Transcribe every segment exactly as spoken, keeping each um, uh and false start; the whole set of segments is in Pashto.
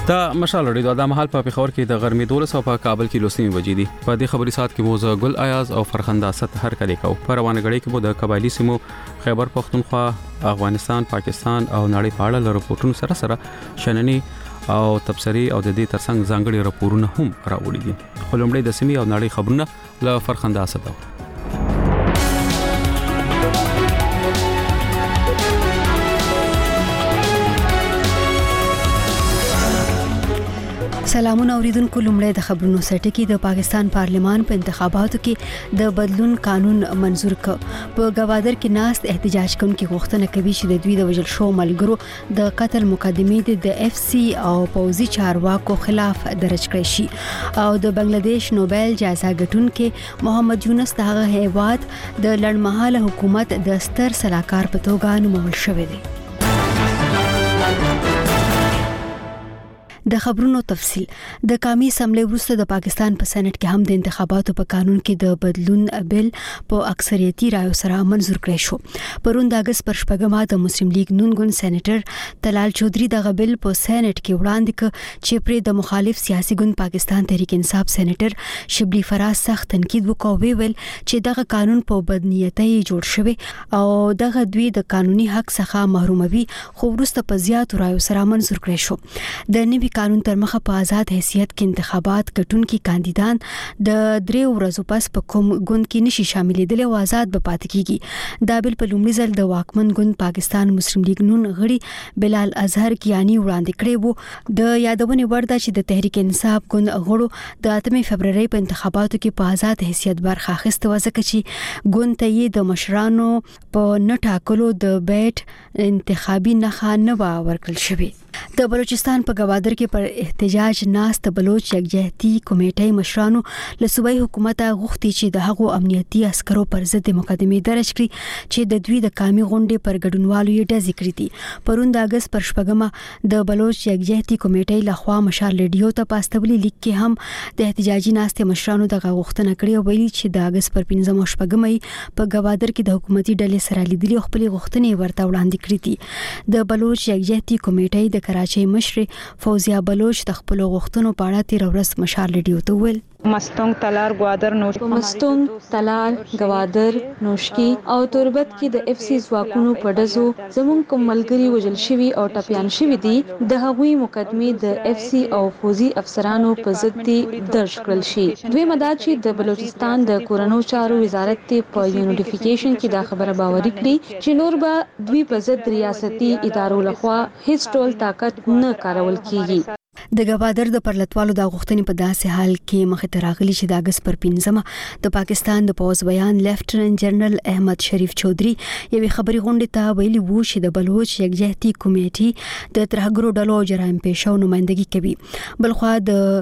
دا مشال لري د محل په پیښور کې د غرمې دولس او په کابل کې لسنی بجې دي. په دې خبري سات کې موزه ګل ایاز او فرخنده ست هر کلی کو په روانه غړي کې مو د قبایلی سیمو خیبر پختونخوا، افغانستان، پاکستان او نړۍ په اړه راپورټونه سره سره شنني او تبصري او د دې ترڅنګ ځانګړي راپورونه هم راوړي دي. خلمړې د سیمې او نړۍ خبرونه له فرخنده ست. سلامونه اوریدونکو، لومړی د خبرونو سرټکی. د پاکستان پارلمان په انتخاباتو کې د بدلون قانون منزور ک. په گوادر کې ناست احتجاج کوونکي غوښتنه کوي چې د دوی د وژل شو ملګرو د قتل مقدمې د اف سی او پوزي چارواکو خلاف درج کړي شي. او د بنگلاديش نوبل جایزه ګټونکي محمد یونس دغه هیواد د لړمحاله حکومت د ستر سلاکار په توګه نومول شوی دی. د خبرونو تفصیل. د قومي اسمبلی وروسته د پاکستان په سېنات کې هم د انتخاباتو په قانون کې د بدلون بل په اکثریتي رایو سره منزور کړی شو. پرون د اگست پر شپږمه د مسلم لیگ نون ګوند سېنیټر طلال چودھری دغه بل په سېنات کې وړاندې ک چې پر د مخالف سیاسي ګوند پاکستان تحریک انصاف سېنیټر شبلی فراز سخت تنقید وکوي ویل چې دغه قانون په بدنیتۍ جوړ شوی او دغه دوی د قانوني حق څخه محروموي، خو وروسته په زیات رایو سره منزور کړی شو. د نوي قانون تر مخه په آزاد حیثیت کې انتخابات ګټونکي کاندیدان د درې ورځو پس په کوم ګوند کې نشي شاملېدل او آزاد به پاتې کیږي. دا بل په لومړي ځل د واکمن ګوند پاکستان مسلم لیگ نون غړي بلال اظهر کیانی وړاندې کړی وو. د یادونې وړ ده چې د تحریک انصاف ګوند غړو د اتمې فبرवरी په انتخاباتو کې په آزاد حیثیت برخه اخیسته، ځکه چې ګوند ته یې د مشرانو په نه ټاکلو د بیټ انتخابي نخښه نه ورکړل شوې. د بلوچستان په گوادر کې پر احتجاج ناست بلوچ یکجهتي کمیټې مشرانو له صوبایي حکومت غوښتي چې د هغو امنیتي عسکرو پر ضد مقدمې درج کړي چې د دوی د قومي غونډې پر ګډونوالو یې ډزې کړې دي. پرون د اگست پر شپږمه د بلوچ یکجهتي کمیټې لخوا مشال ریډیو ته پاستبلي لیک کې هم د احتجاجي ناست مشرانو دغه غوښتنه کړې او ویلي چې د اگست پر پنځمه شپږمه په گوادر کې د حکومتي ډلې سره لیدلي او خپل غوښتنې ورته وړاندې کړې دي. د بلوچ یکجهتي کمیټې د کراچۍ مشر فوزیا بلوچ د خپل غوښتنو په اړه تیر ورځ مشال ریډیو ته ویل: مستونګ تلار گوادر نوش مستونګ تلار گوادر نوشکی او تربت کې د اف سی ځواکونو په ډزو زمون کوم ملګری وژل شوی او ټپيان شوی دي. د هغوی مقدمې د اف سی او فوزي افسرانو په ضد درج کړل شي. دوی مدار چې د بلوچستان د کورونو چارو وزارت ته په یو نوټیفیکیشن کې دا خبره باوري کړي چې نور به دوی په ضد ریاستي ادارو لخوا هیڅ ټول طاقت نه کارول کیږي. د گوادر د پرلطوالو د غوښتنې په داسې حال کې مخې ته راغلي چې د اگست پر پنځمه د پاکستان د پوز بیان لیفټننټ جنرال احمد شریف چودھری یوې خبري غونډې ته ویلي وو چې د بلوچ یکجهتي کمیټې د ترهګرو ډلو جرایم پیښو نمائندګي کوي. بلخوا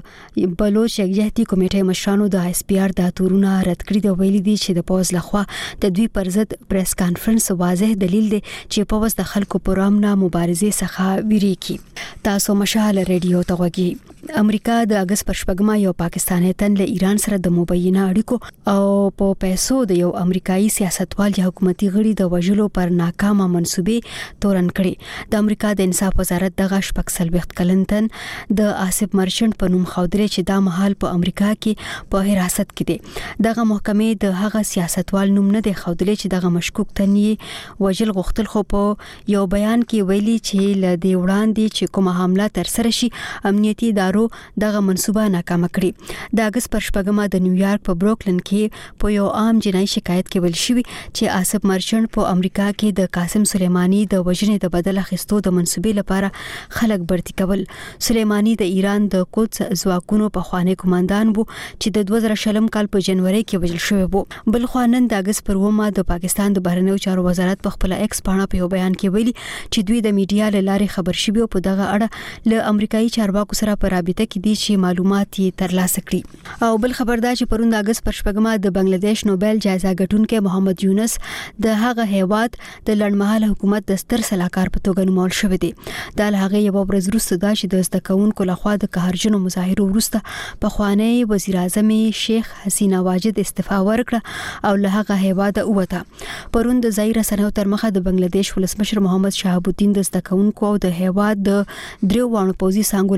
د بلوچ یکجهتي کمیټې مشرانو د اس پی ار د تورونه رد کړی دی، ویلي دي چې د پوز لخوا د دوی پر ضد پریس کانفرنس واضح دلیل دی چې پوز د خلکو پر امن مبارزې څخه ویریږي. تاسو مشال ریډیو توغي. امریکا د اگست پر شپږمه یو پاکستاني تن له ایران سره د مبینه اړیکو او په پیسو د یو امریکایي سیاستوال یا حکومتي غړي د وژلو پر ناکامه منسوبې تورن کړي. د امریکا د انصاف وزارت دغه شپږ سلويخت کلنتن د آصف مرچنټ په نوم خودري چې د مهال په امریکا کې په حراست کې دي. دغه محکمې د هغه سیاستوال نوم نه دی خودلې چې دغه مشکوک تن یې وژل غوښتل، خو په یو بیان کې ویلي چې ل دې وړاندې چې کومه حمله تر سره شي امنیتي ادارو دغه منصوبه ناکامه کړي. د اگست پر شپږمه د نیویارک په بروکلن کې په یو عام جنایي شکایت کې ویل شوی چې آصف مرچنټ په امریکا کې د قاسم سلیمانی د وژنې د بدل اخیستو د منصوبې لپاره خلک برتی کول. سلیمانی د ایران د قدس ځواکونو په خوانی کمانډان وو چې د دوه زره شلم کال په جنوري کې وژل شوی وو. بل خو نن د اگست پر اومه د پاکستان د بهرنیو چارو وزارت په خپل ایکس پاڼه په یو بیان کې ویلي چې دوی د میډیا له لارې خبر شوی په دغه اړه له امریکایي چارواکو سره په رابطه کې دي چې معلومات یې ترلاسه کړي. او بل خبردار چې پرون د اگست پر شپږمه د بنگلاديش نوبل جایزه ګټونکي محمد یونس د هغه هیواد د لړمحاله حکومت د ستر سلاکار په توګه نومول شوی دی. دا له هغه یو ورځ وروسته دا چې د زده کوونکو لخوا د قهرجنو مظاهرو وروسته په خوانی وزیر اعظم شیخ حسینه واجد استعفا ورکړه او له هغه هیواد ووته. پرون د ځای رسنیو تر مخه د بنگلاديش ولسمشر محمد شهاب الدین د زده کوونکو او د هیواد د دریو وانه پوزي څنګه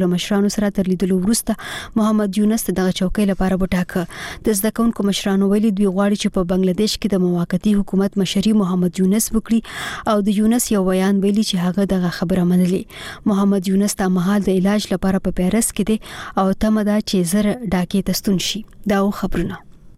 له مشرانو سره تر لیدلو وروسته محمد یونس دغه چوکۍ لپاره وټاکه. د زده کوونکو مشرانو ویلي دوی غواړي چې په بنگلاديش کې د موقتی حکومت مشري محمد یونس وکړي او د یونس یو بیان ویلي چې هغه دغه خبره منلې. محمد یونس ته مهال د علاج لپاره په پیرس کې دی او تمه ده چې زر ډاکې تستون شي. دا خبرونه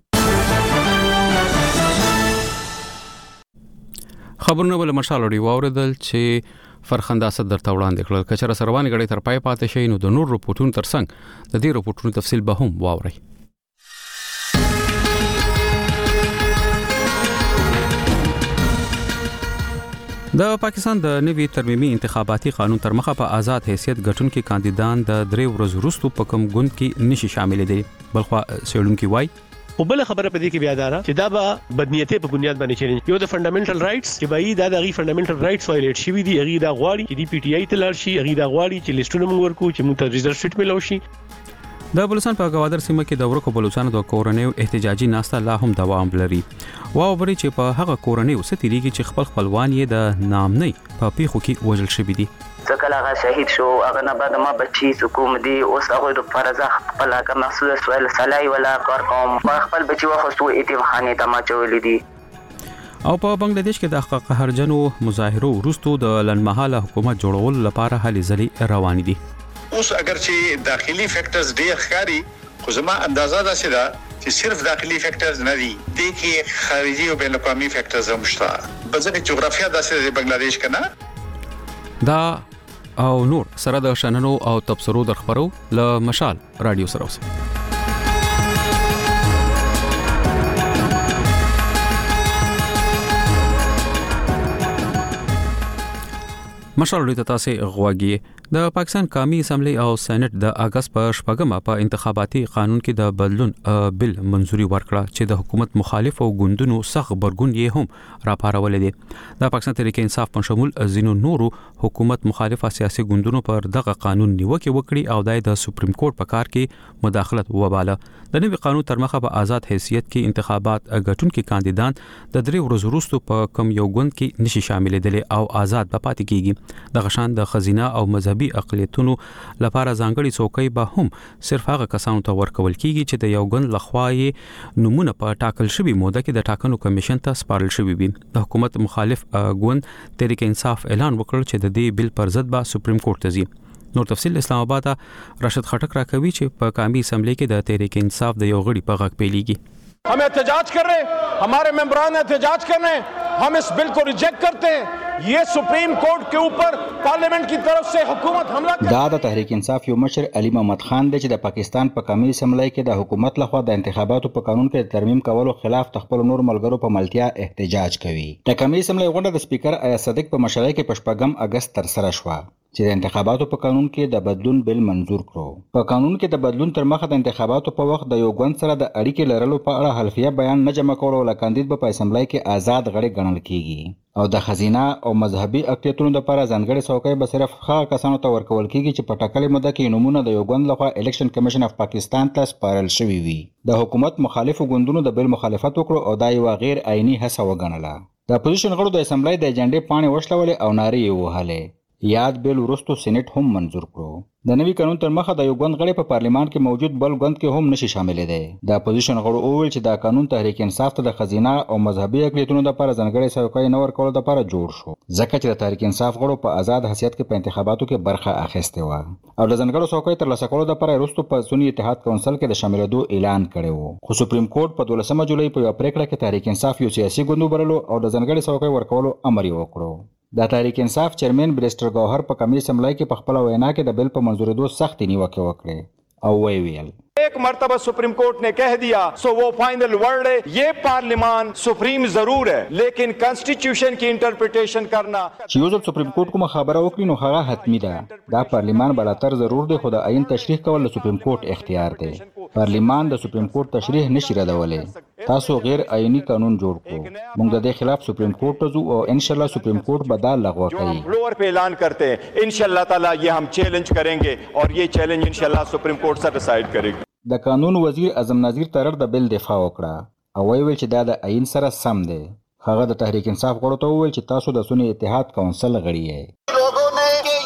خبرونه بل مشال لري واوردل چې فرخنده صد درته وړاندې کړل. کچره سروانې غړي تر پای پاتې شي نو د نور رپورټونو ترڅنګ د دې رپورټونو تفصیل به هم واوري. د پاکستان د نوي ترمیمي انتخاباتي قانون تر مخه په آزاد حیثیت ګټونکو کاندیدان د درې ورځې وروسته په کوم ګوند کې نشي شامل دي. بلخو سیړونکو وای او بل خبره پدې کې بیا دارا چې دا به بدنیته په بنیاد باندې چیلنج یو د فندامنټل رائټس چې به دا د غي فندامنټل رائټس وایلیټ شي وي دی غي دا غواړي چې دی پی ټی آی ته لار شي غي دا غواړي چې لیستونه موږ ورکو چې موږ ته ریزلټ شیټ ملو شي. د بلوچستان په گوادر سیمه کې د ورکو بلوچستان د کورنیو احتجاجي ناسته لا هم دوام لري. واو بری چې په هغه کورنیو ستېریږي چې خپل خپلوان یې د نامنۍ په پیښو کې وژل شوی دي. ځکه هغه شهید شو هغه نه بعد ما بچی حکومت دی اوس هغه د فرض خپل کا محسوس سوال سلای ولا کار کوم خپل بچی وخصو ایتمخانه ته ما چولې دي. او په بنگلاديش کې د قهرجنو مظاهرو وروسته د لنمحاله حکومت جوړول لپاره هلې ځلې روان دي. اوس اگر چې داخلي فیکټرز ډېر ښکاري خو زما اندازه ده چې دا چې صرف داخلي فیکټرز نه دي د کې خارجي او بین الاقوامي فیکټرز هم شته. بځکه جغرافیه داسې د بنگلاديش کنه دا او نور سره د شننو او تبصرو در خبرو ل مشال رادیو سره اوسه. مشال لري تاسو غواګي د پاکستان قومي اسمبلی او سېنات د اگست په شپږمه په انتخاباتي قانون کې د بدلون بل منزوري ورکړه چې د حکومت مخالف او ګوندونو سخت برګون یې هم راپارول دي. د پاکستان تحریک انصاف په شمول زینو نورو حکومت مخالف سیاسي ګوندونو پر دغه قانون نیوکه وکړي او د سپریم کورټ په کار کې مداخلت وباله. د نوي قانون تر مخه په آزاد حیثیت کې انتخابات غټونکو کاندیدان د درې ورځې وروسته په کم یو ګوند کې نشي شامل دي او آزاد به پاتې کیږي. د غشان د خزینه او مذهبي اقلیتونو لپاره ځانګړي څوکۍ به هم صرف هغه کسانو ته ورکول کیږي چې د یو ګوند لخوا یې نمونه په ټاکل شوی موده کې د ټاکنو کمیشن ته سپارل شوی وي. د حکومت مخالف ګوند تحریک انصاف اعلان وکړ چې د دې بل پر ضد به سپریم کورټ ته ځي. نور تفصیل اسلام آباد راشد خټک راکوي چې په قومي اسمبلی کې د تحریک انصاف د یو غړي په غږ پیليږي. हम एहतजाज कर रहे हैं, हमारे मेंबरान एहतजाज कर रहे हैं, हम इस बिल को रिजेक्ट करते हैं. ये सुप्रीम कोर्ट के ऊपर पार्लियामेंट की तरफ से हुकूमत हमला دا د تحریک انصاف یو مشر علي محمد خان دی چې د پاکستان په قومي اسمبلی کې د حکومت لخوا د انتخاباتو په قانون کې ترمیم کولو خلاف خپل نور ملګرو په ملتیا احتجاج کوي. د قومي اسمبلی غونډه د سپیکر ایاز صدیق په مشرۍ کې په شپږم اگست تر سره شوه چې د انتخاباتو په قانون کې د بدلون بل منظور کړو. په قانون کې د بدلون تر مخه د انتخاباتو په وخت د یو ګوند سره د اړیکې لرلو په اړه حلفیه بیان نه جمع کولو له کاندید په اسمبلی کې آزاد غړي ګڼل کیږي او د خزینه او مذهبي اقلیتونو لپاره ځانګړي څوکۍ به صرف هغه کسانو ته ورکول کیږي چې په ټاکلې موده کې نمونه د یو ګوند لخوا الیکشن کمیشن اف پاکستان ته سپارل شوی وي. د حکومت مخالفو ګوندونو د بل مخالفت وکړو او دا یو غیر عیني هڅه وګڼله. د اپوزیشن غړو د اسمبلی د ایجنډې پاڼې وشلولې او نارې یې وهلې. یاد بیل وروسته سېنات هم منظور کړو. د نوي قانون تر مخه د یو ګوند غړي په پارلیمان کې موجود بل ګوند کې هم نشي شامل دي. د اپوزیشن غړو وویل چې دا قانون تحریک انصاف ته د خزینه او مذهبي اقلیتونو لپاره ځانګړي څوکۍ نه ورکول لپاره جوړ شو ځکه چې د تحریک انصاف غړو په آزاد حیثیت کې په انتخاباتو کې برخه اخیسته و او د ځانګړو څوکۍ ترلاسه کولو لپاره وروسته په سنی اتحاد کونسل کې د شاملېدو اعلان کړی و. خو سپریم کورټ په دولسمه جولای په یو پریکړه کې تحریک انصاف یو سیاسي ګوند وبللو او د ځانګړي څوکۍ ورکولو امر یې وکړو. د تحریک انصاف چیرمن بریسټر گوهر په قومي اسمبلی کې په خپل وینا کې د بل په منظورېدو سخت نیوکه وکړه او وی ویل एक मर्तबा सुप्रीम कोर्ट ने कह दिया सो वो फाइनल वर्ड है. ये पार्लियामान सुप्रीम जरूर है लेकिन कॉन्स्टिट्यूशन की इंटरप्रिटेशन करना چې یو ځل سپریم کورټ کومه خبره وکړي نو هغه حتمی ده. دا پارلیمان بلاتر ضرور دی خو د عین تشریح کول د سپریم کورټ اختیار دی. پارلیمان د سپریم کورټ تشریح نشي ردولی. تاسو غیر عیني قانون جوړ کړو. موږ د دې خلاف سپریم کورټ ته ځو او ان شاء الله سپریم کورټ به دا لغوه کوي. فلور पे اعلان करते हैं इंशाल्लाह ताला ये हम चैलेंज करेंगे और ये चैलेंज इंशाल्लाह सुप्रीम कोर्ट से डिसाइड करेगी. د قانون وزیر اعظم نظیر ترر د بل دفاع وکړه او ویل چې دا د عین سره سم دی. هغه د تحریک انصاف غړو ته وویل چې تاسو د سنی اتحاد کونسل غړي یې. लोगों ने कि ये हलफ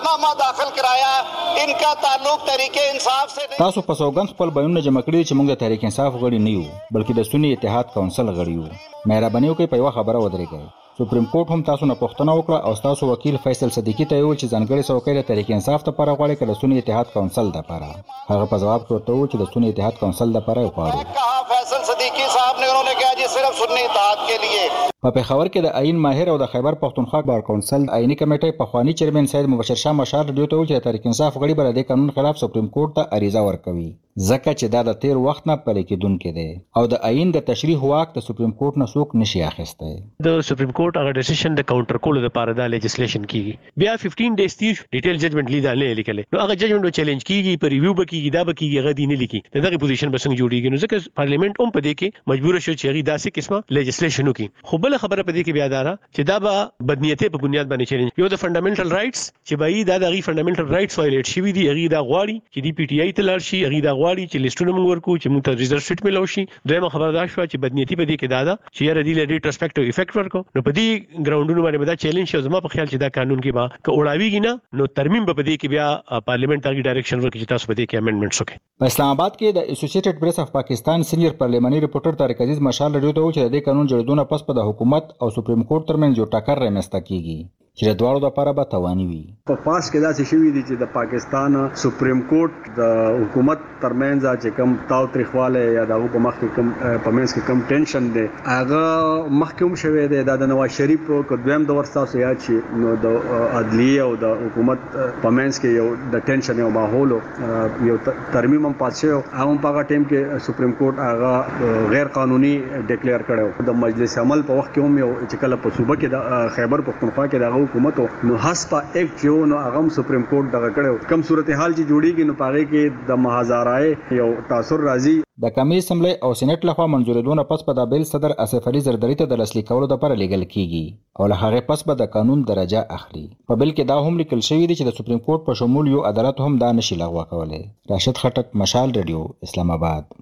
हलफनामा दाखिल कराया, इनका ताल्लुक तहरीक इंसाफ से नहीं। تاسو په سوګند خپل بیانونه جمع کړي چې موږ د تحریک انصاف غړي نه یو بلکې د سنی اتحاد کونسل غړي یو. مهرباني وکړئ په یوه خبره ودرېږئ. سپریم کورټ هم تاسو نه پوښتنه وکړه او تاسو وکیل فیصل صدیقی ته ویل چې ځانګړي څوکۍ د تحریک انصاف لپاره غواړي که د سنی اتحاد کونسل لپاره. هغه په جواب کې ورته وویل چې د سنی اتحاد کونسل لپاره غواړو. कहा फैसल सदीकी साहब ने, उन्होंने कहा जी सिर्फ सुन्नी इत्तेहाद के लिए. په پېښور کې د آئین ماهر او د خیبر پښتونخوا بار کونسل آئینی کمیټې پخوانی چیرمن سید مبشر شاه مشال رادیو ته ویل چې د تحریک انصاف غړي به د قانون خلاف سپریم کورټ ته عریضه ورکوي ځکه چې دا د تیر وخت نه پلي کېدونکې دی او د آئین د تشریح واک د سپریم کورټ نه څوک نشي اخیستی. د سپریم کورټ هغه ډیسیژن د کاونټر کولو لپاره د لیجسلیشن کیږي. بیا پندرہ ډیز تیر ډیټیل ججمنټ لیدل نه لیکل نو هغه ججمنټ به چیلنج کیږي پر ریویو بکیږي دا بکیږي هغه دینه لیکي دغه پوزیشن به څنګه جوړیږي. نو ځکه پارلیمنت هم په دې کې مجبور شو چې هغه داسې قسمه لیجسلیشن وکړي. خو بل خبره په دې کې بیا دارا چې دا به بدنیته په بنیاد باندې چیلنج. یو د فندامنټل رائټس چې به دا د فندامنټل رائټس وایلیټ شوی دی هغه دا غواړي چې دی پی ټی آی ته لاړ شي هغه دا غواړي چې لیستونه موږ ورکو چې موږ ته ریزرو سیټ ملو شي. دویمه خبره دا شو چې بدنیتی په دې کې دا ده چې یاره دی له ریټروسپیکټیو افیکټ ورکو. نو په دې ګراوندونو باندې دا چیلنج شو. زما په خیال چې دا قانون کې با ک اوړاویږي نه نو ترمیم په دې کې بیا پارلیمنت تاګي ډایرکشن ورکړي چې تاسو په دې کې امندمنټس وکړي. په اسلام آباد کې د اسوسییټډ پریس اف پاکستان سینیئر پارلیماني ریپورټر طارق عزیز مشال رادیو ته وویل چې د دې قانون جوړېدو نه پس په د حکومت او سپریم کورټ ترمنځ یو ټکر رامنځته کیږي چې د دواړو لپاره به تاواني وي. په پاس کې داسې شوي دي چې د پاکستان سپریم کورټ د حکومت ترمنځ چې کم تاو تریخواله یا د هغو په مخ کې کم په منځ کې کم ټینشن دی هغه مخکې هم شوی دی. دا د نواز شریف که دویم دور ستاسو یاد شي نو د عدلیې او د حکومت په منځ کې یو د ټینشن یو ماحول یو ترمیم هم پاس شوی هغه هم په هغه ټایم کې سپریم کورټ هغه غیر قانوني ډیکلیئر کړی. د مجلس عمل په وخت کې هم یو چې کله په صوبه کې د خیبر پښتونخوا کې د حکومت نو هسپا ایکټ یو نو هغه سپریم کورټ دغه کړو کم صورتحال چې جوړیږي نو پاره کې د محاذارای یو تاثر راځي. د قومي اسمبلی او سېنات لخوا منځورېدونه پس په د بیل صدر اسف علي زرداری ته د لاسلیک کولو لپاره لیږل کیږي او له هغه پس به د قانون درجه اخلي. په بیل کې دا هم لیکل شوی دی چې د سپریم کورټ په شمول یو عدالت هم دا نشي لغوه کولای. راشد خټک، مشال رادیو، اسلام آباد.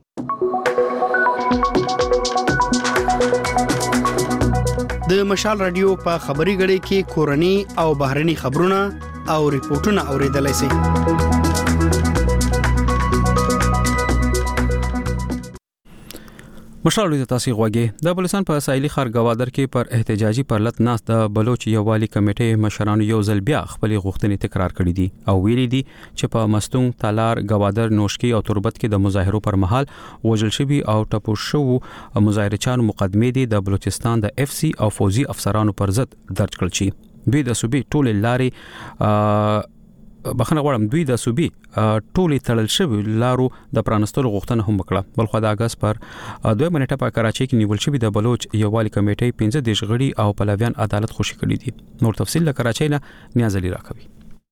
د مشال رادیو په خبري غړي کې کورني او بهرني خبرونه او ریپورتونه اوریدلای شئ. مشال د تاسو غوږی د بلوچستان په ساحلي ښار گوادر کې پر احتجاجي پرلط ناس د بلوچ یووالي کمیټې مشرانو یو ځل بیا خپل غوښتنې تکرار کړې دي او ویلي دي چې په مستونګ، تالار، گوادر، نوشکی او تربت کې د مظاهرو پر مهال وژل شوي او ټپو شوو مظاهرچیانو مقدمې دي د بلوچستان د اف سی او فوزي افسرانو پر ضد درج کړل شي. دوی د صوبې ټولې لارې بخنه غواړم دوی د صوبې ټولې تړل شوي لارو د پرانستلو غوښتنه هم وکړه. بلخو د اگست پر دوه منټه په کراچۍ کې نیول شوی د بلوچ یووالي کمیټې پنځه دیش غړي او پلویان عدالت خوشي کړي دي. نور تفصیل له کراچۍ نه نیاز علي راکوي.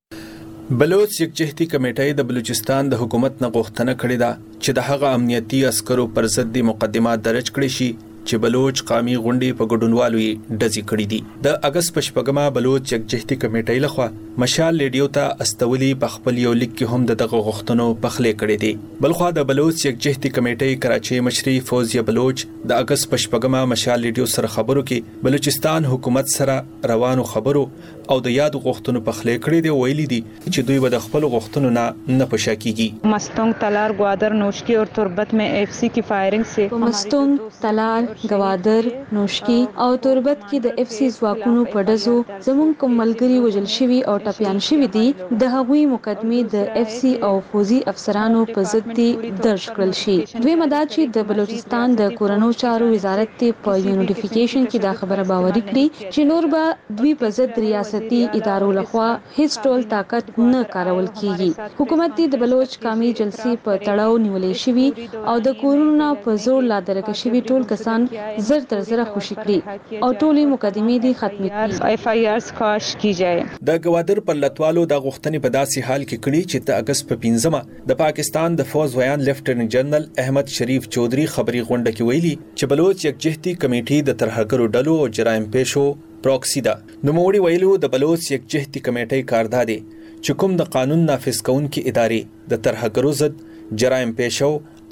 بلوچ یکجهتي کمیټې د بلوچستان د حکومت نه غوښتنه کړې ده چې د هغه امنیتي عسکرو پر ضد مقدمات درج کړي شي چې بلوچ قومي غونډې په ګډونوالو یې ډزې کړې دي. د اگست په شپږمه بلوچ یکجهتي کمیټې لخوا مشال ریډیو ته استولي په خپل یو لیک کې هم دغه غوښتنو پخلې کړې دي. بلخو د بلوچ یکجهتي کمیټې کراچۍ مشري فوزیه بلوچ د اگست په شپږمه مشال ریډیو سره خبرو کې بلوچستان حکومت سره روانو خبرو او د یاد غوښتنو پخلې کړې دي. ویلي دي چې دوی به د خپل غوښتنو نه نه پشا کیږي. مستونگ، تالار، گوادر، نوشکی اور تربت میں ایف سی کی فائرنگ سے مستونگ، تالار، گوادر، نوشکی او تربت کې د اف سی ځواکونو په ډزو زموږ کوم ملګري وژل شوي او ټپیان شوي دي د هغوی مقدمې د اف سی او فوزي افسرانو په ضد دي درج کړل شي. دویمه دا چې د بلوچستان د کورنو چارو وزارت ته په یونیفیکیشن کې دا خبره باوري کړي چې نور به دوی په ضد ریاستي ادارو لخوا هیڅ ډول طاقت نه کارول کیږي. حکومت د بلوچ قومي جلسې په تړاو نیولې شوي او د کورونو په زور لا درکه شوي ټول کسان زر تر زر خوشي کړي او ټولې مقدمې دي ختمې کړي. ایف آئی آر خواش کی جائے. د گوادر پر لټوالو د غوښتنې په داسې حال کې کړي چې د اگست په پنځمه د پاکستان د فوز ویان لیفټننټ جنرال احمد شریف چودھری خبري غونډه کې ویلي چې بلوچ یکجهتي کمیټې د ترهګرو ډلو او جرایم پیشو پروکسی ده. نوموړي ویلو د بلوچ یکجهتي کمیټې کاردار دي چې کوم د قانون نافذ کوونکي ادارې د ترهګرو ضد جرایم پیشو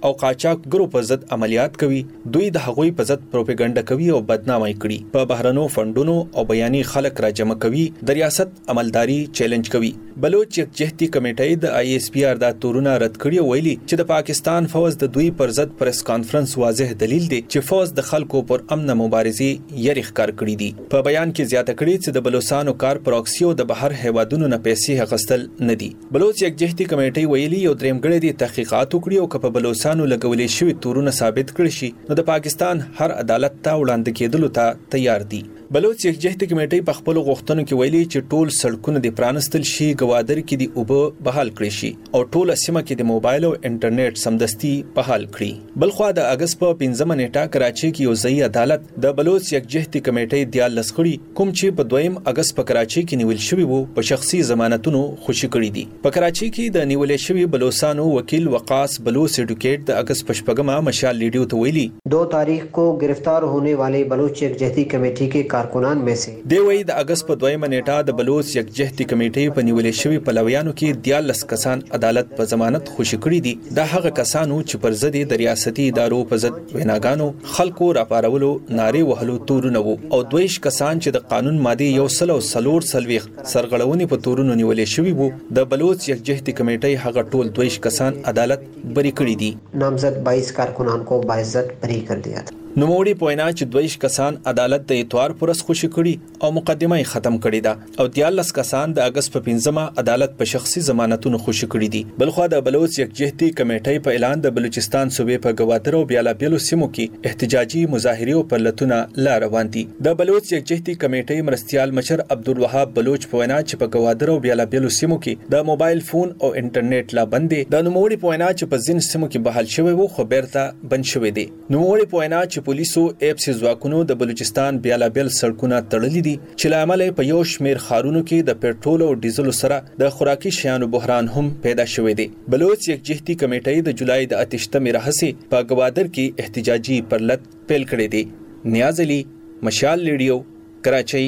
او قاچاقګرو په ضد عملیات کوي دوی د هغوی په ضد پروپاګاندا کوي او بدنامي کړي په بهرنو فندونو او بیاني خلک را جمع کوي د ریاست عملداري چیلنج کوي بلوچ یکجهتي کمیټې د آی ایس پی آر دا تورونه رد کړی ویلي چې د پاکستان فوج د دوی پر ضد پریس کانفرنس واضح دلیل دی چې فوج د خلکو پر امن مبارزې یری ښکار کړی دي په بیان کې زیاته کړی چې د بلوچستان کار پروکسیو د بهر هیوادونو نه پیسې غستل نه دي بلوچ یکجهتي کمیټې ویلي یو درېمګړی دي تحقیقات وکړي او په بلوچستان لګولې شوی تورونه ثابت کړي شي نو د پاکستان هر عدالت ته وړاندې کېدلو ته تیار دي بلوچ یکجهتي کمیټې په خپل غوښتنو کې ویلي چې ټول سړکونه د پرانستل شي گوادر کې د اوبه بحال کړي شي او ټول سیمه کې د موبایل او انټرنیټ سمدستي بحال کړي بلخوا د اگست په پنځمه نیټه کراچي کې یو ځای عدالت د بلوچ یکجهتي کمیټې د لسخړي کوم چې په دویم اگست په کراچي کې نیول شوی وو په شخصي ضمانتونو خوشی کړي دي په کراچي کې د نیولې شوی بلوچستانو وکیل وقاص بلوچ ایډوکیټ د اگست پشپګما مشال لیډیو ته ویلي دو تاریخ کو गिरफ्तार होने वाले बलूच यकजहती कमेटी के कारकुनान में से دی وی د اگست په دویمه نیټه د بلوچ یکجهتي کمیټې په نیولې شوی پلویانو کې دیالس کسان عدالت په ضمانت خوشی کړي دي دا هغه کسانو چې پر ضد د ریاستي ادارو په ضد ویناګانو خلکو راپارولو ناره وهلو تورونه وو او دویش کسان چې د قانون ماده یو سل او سلور سلويخ سرغړونې په تورونو نیولې شوی وو د بلوچ یکجهتي کمیټې هغه ټول دویش کسان عدالت بری کړي دي نامزد بائیس کارکنان کو باعزت بری کر دیا تھا نوموړي پوینا چې دویش کسان عدالت د اتوار پرس خوشی کړي او مقدمه ختم کړي ده او دیالس کسان د اگست په پنځمه عدالت په شخصي ضمانتونو خوشی کړي دي بلخو د بلوچ یکجهتي کمیټې په اعلان د بلوچستان صوبې په گوادر او بیلابیلو سیمو کې احتجاجي مظاهره او پرلتونه لا روان دي د بلوچ یکجهتي کمیټې مرستيال مشر عبدالوهاب بلوچ پوینا چې په گوادر او بیلابیلو سیمو کې د موبایل فون او انټرنیټ لا بندي د نوموړي پوینا چې په ځین سیمو کې بحال شوی وو خو بیرته بند شوی دي نوموړي پوینا چې پولیسو ایپس ځواکونو د بلوچستان بیلابل سړکونه تړلې دي چې لامل په یو شمیر خارونو کې د پېټرول او ډیزل سره د خوراکي شیانو بحران هم پیدا شوی دی بلوچ یکجهتي کمیټې د جولای د اتشتمې راهسي په گوادر کې احتجاجي پرلت پیل کړی دی نیاز علي مشال لیډیو کراچۍ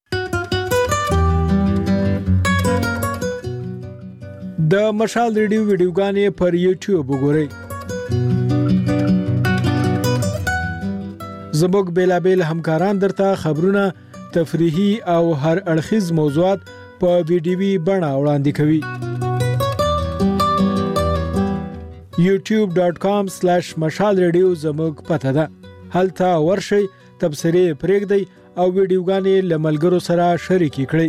د مشال ریډیو ویډیوګانې پر یوټیوب وګورئ زموږ بیلابل همکاران درته خبرونه تفریحي او هر اړخیز موضوعات په ویډیوي بڼه وړاندې کوي یوټیوب ډاٹ کام سلیش مشال ریډیو زموږ پته ده هلته ورشئ تبصرې پرېږدئ او ویډیوګانې له ملګرو سره شریکې کړئ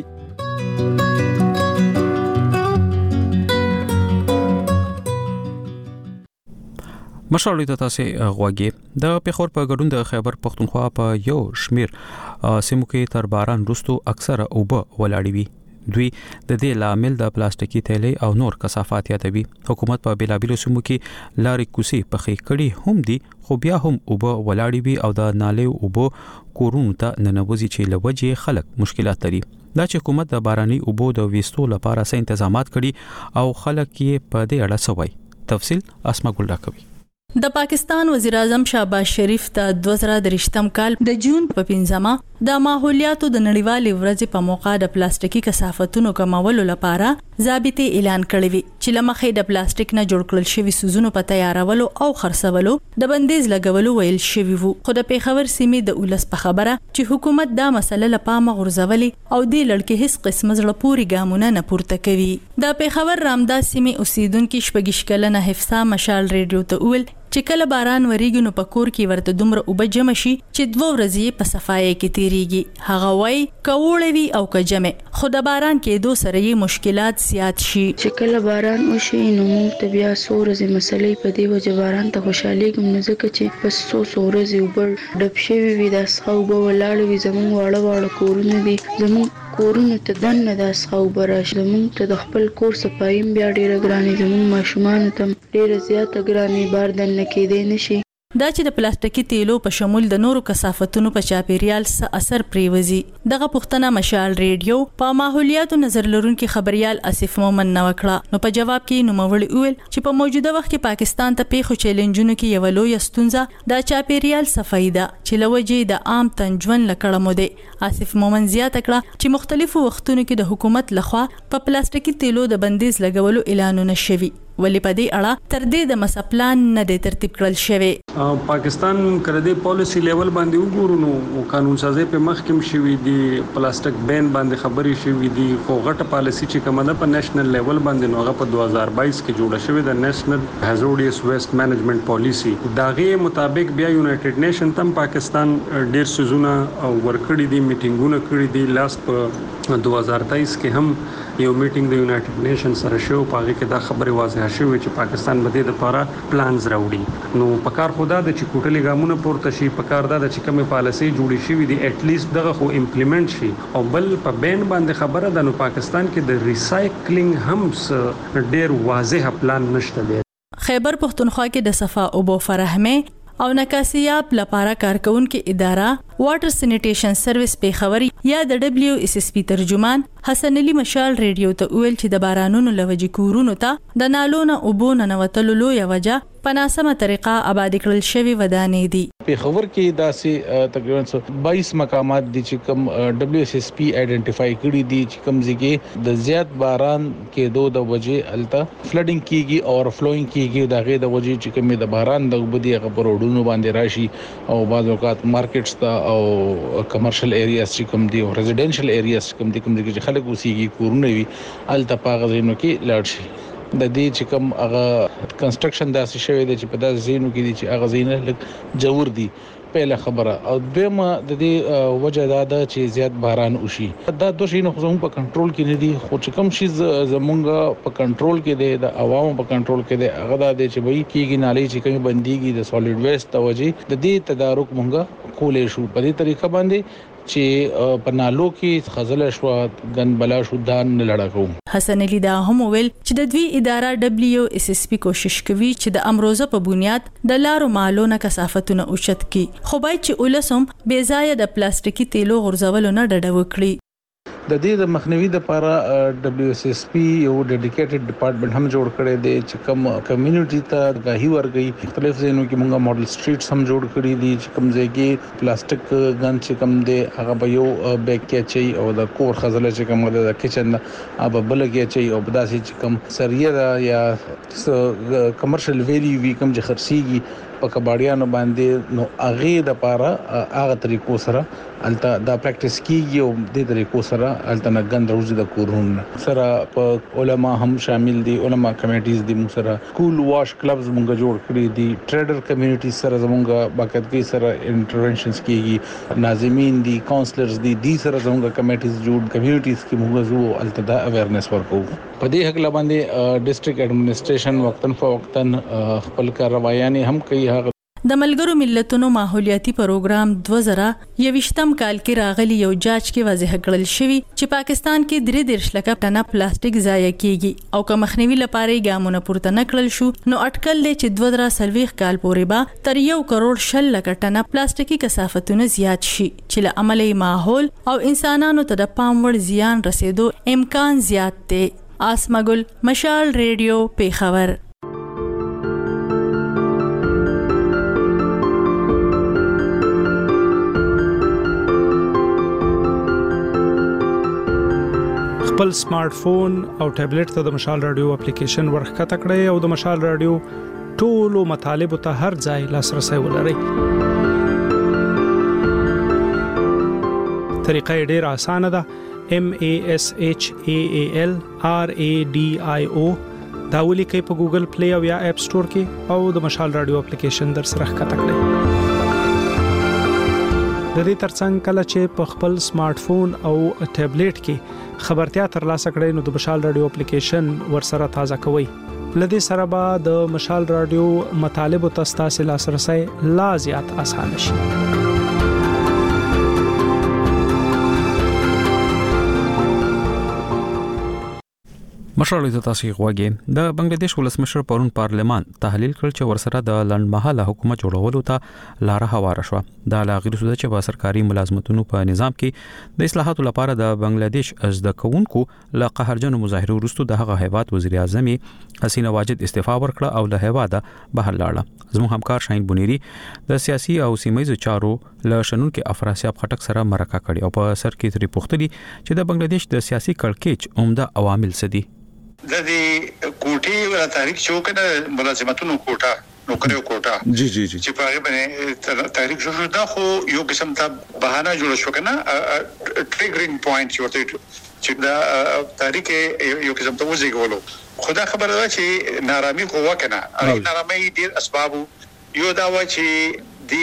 مشال ته تاسو غواګي د پیښور په ګډون د خیبر پختونخوا په یو شمیر سیمو کې تر باران وروسته اکثره اوبه ولاړې وي دوی د دې لامل د پلاستیکي تیلې او نور کثافات یادوي حکومت په بیلابیلو سیمو کې لارې کوسي پخې کړي هم دي خو بیا هم اوبه ولاړې وي او د نالې اوبه کورونو ته ننوځي چې لوجه خلک مشکلات لري دا چې حکومت د باراني اوبو د ویستو لپاره څه تنظیمات کړي او خلک یې په دې اړه سوي تفصیل اسما ګل راکوي د پاکستان وزیر اعظم شهباز شریف ته دوه زره درشتم کال د جون په پنځمه د ماحولیاتو د نړیوالې ورځې په موقع د پلاستیکي کثافتونو کمولو لپاره ضابطې اعلان کړې وي چې لمخې د پلاستیک نه جوړ کړل شوی سوزونو په تیارولو او خرڅولو د بندیز لګولو ویل شوی وو خو د پیښور سیمې د اولس په خبره چې حکومت دا مسله لپاره غورځولي او د لړکې هیڅ قسم زړه پوري ګامونه نه پورته کوي د پیښور رامداس سیمې اوسیدونکو شپږ کلنه حفصه مشال ریډیو ته ویل چې کله باران وریږي نو په کور کې ورته دومره اوبه جمع شي چې دوه ورځې په صفایي کې تیریږي هغه وای کوړې وی او کجمه خو د باران کې دوه سره یې مشکلات زیات شي چې کله باران وشي نو موږ ته بیا سورزې مسلې په دې وجه باران ته خوشحالي کوم نه ځکه چې پس سو سورزې وبر ډب شوی وي د اسخو به ولاړ وي زموږ واړه واړه کورونه دي زموږ کورونه ته دنه د اسخو براش زموږ ته د خپل کور صفایم بیا ډیره ګرانې زموږ ماشومان ته ډیره زیاته ګرانې بار دنه کېدې نشي دا چې د پلاستیکي تیلو په شمول د نورو کثافتونو په چاپیریال څه اثر پریوزي دغه پښتنه مشال ریډیو په ماحولیاتو نظر لرونکو خبريال اسف مومن نو کړه نو په جواب کې نوموړي ویل چې په موجوده وخت کې پاکستان ته پیښو چیلنجونو کې یو لوی ستونزه د چاپیریال صفائی ده چې لوجې د عام تنجون لکړه مو ده اسف مومن زیاته کړه چې مختلفو وختونو کې د حکومت لخوا په پلاستیکي تیلو د بندیز لګولو اعلانونه شوي ولې په دې اړه تر دې د مسپلان نه د ترتیب کړل شوی. پاکستان کړه د پالیسی لیول باندې وګورو نو قانون سازي په محکم شوی دی پلاستیک بین باندې خبري شوی دی خو غټه پالیسی چې کومه ده په نېشنل لیول باندې نو هغه په دوه هزار بایس کې جوړه شوې ده نېشنل هازارډیس ویسټ مینجمنت پالیسی. داغه مطابق بیا یونایټډ نیشن تم پاکستان ډیر سيزونه او ورکړې دي میټینګونه کړې دي لاس په دوه هزار تیئیس کې هم یو میټینګ د یونایټډ نیشن سره شو په هغه کې دا خبره واضحه شوې چې پاکستان به د لپاره پلانز راوړي. نو په کار خدا د چې کوټلې ګامونه پورته شي په کار دا د چې کومه پالیسي جوړې شوې دي اټ لیست دغه خو امپلیمنٹ شي او بل په بین باندې خبره ده. نو پاکستان کې د ریسایکلینګ هم ډیر واضح پلان نشته دی. خیبر پختونخوا کې د صفا اوبو فراهمه او نکاسیاب لپاره کارکونکو اداره واټر سینیټیشن سرویس په خبري یا د دبليو اس اس پی ترجمان حسن علي مشال ریډیو ته ویل چې د بارانونو لوجې کورونو ته د نالونو اوبو ننوتلو لوی وجه په ناسمه طریقه آباد کړل شوی ودانې دي. په خبر کې داسې تقریبا بایس مقامات دي چې کوم دبليو اس اس پی آئیډنټیفای کړي دي چې کوم ځکه د زیات باران کې دوه د وجې الته فلډینګ کیږي او فلوینګ کیږي دغه د وجې چې کوم د باران د وبدي غبرودونو باندې راشي او بعض اوقات مارکیټس ته او کمرشل ایریاز چې کوم دي او ریزیډنشل ایریاز کوم دي کوم دي چې خلک اوسېږي کورونه وي الته پاغزینو کې لاړ شي. د دې چې کوم هغه کنستراکشن داسې شوی دی چې په داسې زینو کې دي چې هغه زینه لږ جوړ دي پهله خبره او دویمه د دې وجه دا ده چې زیات باران وشي. دا دوه شي نه زموږ په کنټرول کې نه دي خو چې کوم شي زموږ په کنټرول کې دي د عوامو په کنټرول کې دي هغه دا دي چې وایي کېږي نالي چې کوم بنديږي د سالډ ویسټ توجه د دې تدارک مونږه کولې شو په دې طریقه باندې چې په نالو کې خزل شو غن بلا شو دان نه لړاکو. حسن علي دا هم ویل چې د دوی اداره دبليو اس اس پی کوشش کوي چې د امروزه په بنیاد د لارو مالونو کثافتونه اوچت کی خو باید چې اولسم بے ځای د پلاستیکي تیلو غورځولو نه ډډه وکړي. د دې د مخنیوي لپاره دبليو اس اس پی یو ډیډیکیټډ ډپارټمنټ هم جوړ کړی دی چې کوم کمیونټي ته غاهي ورګي مختلف ځایونو کې موږ ماډل سټریټس هم جوړ کړی دي چې کوم ځای کې پلاستیک غن چې کوم دی هغه به یو بیگ کې چي او د کور خزله چې کوم د کچن اب بل کې چي او بداسي چې کوم سریه یا کمرشل ویلی وی کوم چې خرسيږي په کباړیانو باندې نو اغه د پاره هغه طریقو سره الته دا پریکټیس کیږي او د طریقو سره الته نه غند روزي د کورون سره په علما هم شامل دي علما کمیټیز دي موږ سره کول واش کلبز موږ جوړ کړی دي ټریډر کمیونټي سره زموږ باقاعدګي سره انټرونشنز کیږي ناظمین دي کاونسلرز دي دي سره زموږ کمیټیز جوړ کمیونټیز کې موږ زو الته دا اویرنس ورکو په دې حق باندې ډیسټریکټ اډمنسټریشن وختن فوقتن خپل کاروایانه هم کوي. د ملګرو ملتونو ماحولیاتي پروګرام دوه زره یوویشتم کال کې راغلي یو جاج کې واضح کړل شوی چې پاکستان کې درې دېرش لکه ټنه پلاستیک ضایع کیږي او که مخنیوي لپاره ګامونه پورته نکړل شو نو اټکل لې چې دوه زره څلوېښت کال پورې به تر یو کروڑ شل لکه ټنه پلاستیکي کثافتونه زیات شي چې له عملي ماحول او انسانانو ته د پام وړ زیان رسیدو امکان زیات دی. آسمګل مشال ریډیو پیښور. خپل سمارټ فون او ټابلیټ ته د مشال رادیو اپلیکیشن ورخکته کړئ او د مشال رادیو ټولو مطالبه ته هر ځای لاسرسي ولرئ. طریقه ډیره اسانه ده. M A S H A A L R A D I O دا ولیکئ په ګوګل پلی او یا اپ سٹور کې او د مشال رادیو اپلیکیشن در سره ښکته کړئ. د دې ترڅنګ کله چې په خپل سمارټ فون او ټابلیټ کې خبرتیا ترلاسه کړئ نو د مشال رادیو اپلیکیشن ورسره تازه کوئ. لدې سره به د مشال رادیو مطالب او تاسو لاسرسي لا زیات اسانه شي. مشرالو ته تاسو غواګي د بنگلاديش ولسمشر پرون پارلمان تحلیل کړ چې ورسره د لنډمهاله حکومت جوړولو ته لار هواره شو. دا لاغیر سوده چې په سرکاري ملازمتونو په نظام کې د اصلاحاتو لپاره د بنگلاديش از د کونکو له قهرجن مظاهره وروسته د هغه هیواد وزیر اعظم حسینه واجد استعفا ورکړه او له هیواده بهر لاړه. زموږ همکار شاهین بنيري د سیاسي او سیمایي چارو له شنونکو افراسیاب خټک سره مرکه کړې او په سر کې تری پوښتنه چې د بنگلاديش د سیاسي کړکېچ عمده عوامل څه دي. د دې کوټي ولا تحریک شو کنه ملازمتونو کوټه نوکریو کوټه جی جی جی چې په هغه باندې تحریک شو دا خو یو قسم ته بهانه جوړ شو کنه ټریګرینګ پوینټ یو ته چې دا تحریک یو قسم ته وځيګولو خدا خبره ده چې نارامي قوه کنه او نارامي ډیر اسباب یو دا و چې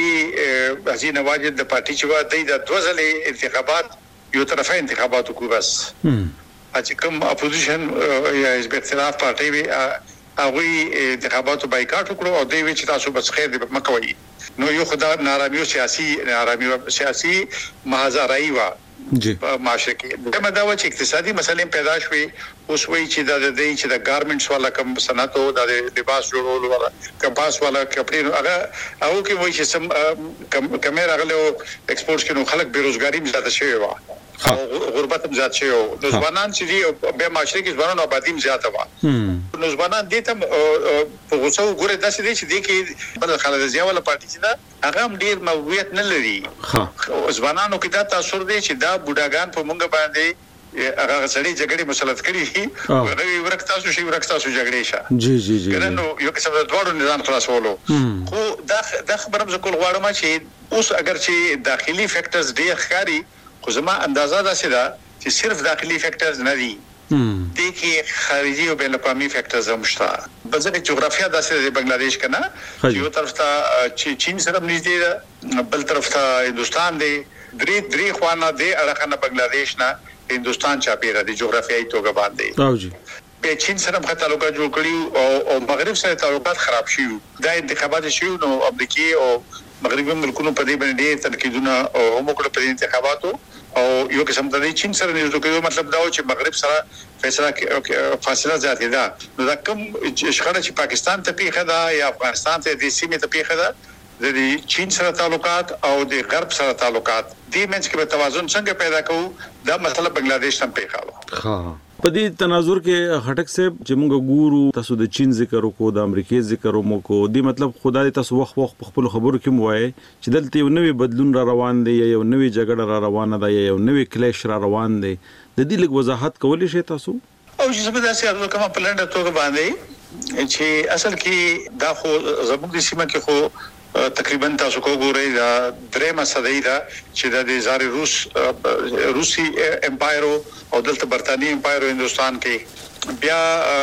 دی حسین واجد د پارټي چې و د دوه ځلې انتخابات یو طرفه انتخابات کو بس چې کوم اپوزیشن یا حزب اختلاف پارټي وی هغه انتخاباتو بایکاټ وکړو او دوی چې تاسو بس خیر دې مکوئ نو یو خدای نارامي سیاسي نارامي سیاسي مهازاري وا جی معاشره کې دا مداوه چې اقتصادي مسلې پیدا شوې اوس وی چې د دې چې د ګارمنټس والا کم صنعت او د لباس جوړولو والا کپاس والا کپڑے هغه او کې وایي چې سم کیمرا غلو ایکسپورټ کې نو خلک بیروزګاری زیاته شوی و او غربت زیات شوی او ځوانان چې دی به معاشره کې ځوانانو آبادی زیاته و نو ځوانان دې ته په غوسه وګوره داسې دي چې دې کې بل خالد ضیاء والا پارټي چې دا هغه هم ډیر موقعیت نه لري ها ځوانانو کې دا تاثیر دی چې دا بوډاګان په مونږ باندې هغه سړي جګړې مسلط کړي هغه ورکتاسو شي ورکتاسو جګړې شه جی جی جی نو یو قسم د دوړو نظام خلاصولو خو دا د خبرم زکول غواړم چې اوس اگر چې داخلي فیکټرز ډیر ښکاری خو زما اندازه دا سي دا چې صرف داخلي فیکټرز نه دي دي کې خارجي او بین الاقوامي فیکټرز هم شته بلځکه جغرافیا دا سي د بنگلاديش کنه چې یو طرف ته چې چین سره نږدې ده بل طرف ته هندستان دی درې درې خوانه دی اړه نه بنگلاديش نه هندستان چاپیره دي جغرافیایي توګه باندې او جی په چین سره هم تعلقات جوړ کړي او او مغرب سره تعلقات خراب شي دا انتخابات شي نو امریکای او مغربي ملکونو په دې باندې تنقیدونه او هم کړو په انتخاباتو او یو قسم د چین سره نیوځو کې مطلب دا و چې مغرب سره فیصله فاصله زیاته ده نو دا کوم شخړه چې پاکستان ته پیښه ده یا افغانستان ته د سیمې ته پیښه ده د چین سره تعلقات او د غرب سره تعلقات دې منځ کې به توازن څنګه پیدا کوو دا مسله بنگلاديش هم پیښه و ها په دې تناظر کې خټک صاحب چې موږ ګورو تاسو د چین ذکر وکړو د امریکای ذکر وکړو د مطلب خدای تاسو وخت وخت په خپل خبرو کې موایي چې دلته یو نوې بدلون را روان دی یا یو نوې جګړه را روانه ده یا یو نوې کلیش را روان دی د دې لږ وضاحت کولی شئ تاسو او چې څه به تاسو هغه کومه پلان راټوګ باندې چې اصل کې دا خو زموږ د سیمه کې خو تقریبا تاسو کو ګورئ دا درېمه صدۍ دا چې د زار روس روسي امپایر او دلته برتانوي امپایر هندستان کې بیا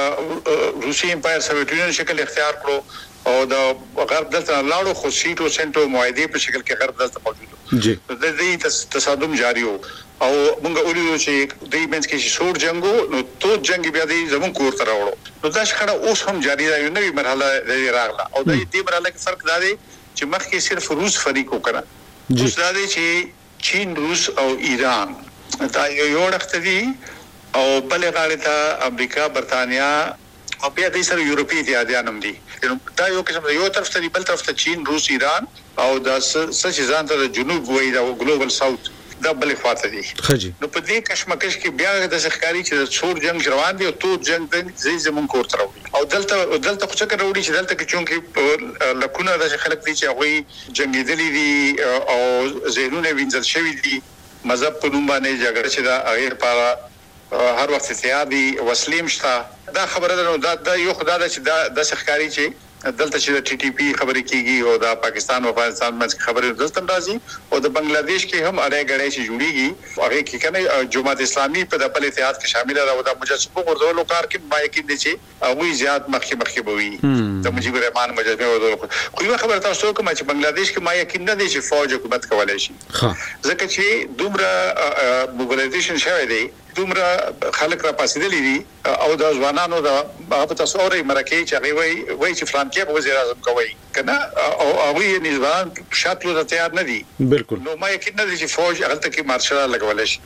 روسي امپایر سوویت یونین شکل اختیار کړو او د غرب دلته لاړو خو سیټو سنټو معاهده په شکل کې غرب دلته موجود جی د دې تصادم جاری وو او موږ ولیدو چې د ایمنس کې شور جنگو نو تو جنگ بیا د زمون کور ته راوړو نو دا شخړه اوس هم جاری ده یو نوې مرحله راغله او د دې مرحله کې فرق دا دی چې مخکې صرف روس فریق وکړه اوس دا دی چې چین روس او ایران دا یو وخت دی او بل غاړه ته امریکا برتانیا او بیا د سره یورپی اتحادیان هم دي دا یو قسم یو طرف ته بل طرف ته چین روس ایران او د سچ ځان ته د جنوب وای دا ګلوبل ساوث دا بل خواته دي خجی نو په دې کشمکش کې بیا د ښکاری چې د څور جنگ روان دي او تو جنگ د زی زمون کور تر او دلته دلته خو څنګه وروړي چې دلته کې چونکې لکونه د خلک دي چې هغه جنگیدلي دي او زینونه وینځل شوی دي مذهب په نوم باندې جګړه چې دا غیر لپاره هر وخت تیاری وسلیم شته دا خبره ده دا یو خدای چې دا د ښکاری چې دلته چې ټي ټي پی خبرې کیږي او د پاکستان او افغانستان منځ خبرې دلته راځي او د بنگلاديش کې هم اړه غړې چې جوړيږي هغه کې کنه جماعت اسلامي په د خپل اتحاد کې شامل ده او د مجسمه ورزولو کار کې ما یقین دي چې هغه زیات مخکې مخکې بوي د مجيب الرحمن مجسمه ورزولو خو یو خبره تاسو کوم چې بنگلاديش کې ما یقین نه دي چې فوج حکومت کولای شي ځکه چې دومره موبلایزیشن شوی دی دومره خلک را پاسېدلې دي او د ځوانانو د په تاسو اوري مرکه چې هغه وای وای چې فلان کې وزیر اعظم کوي کنه او هغه نظام شاتلو ته تیار نه دي بالکل نو ما یقین نه دي چې فوج هغه ته کې مارشال لګول شي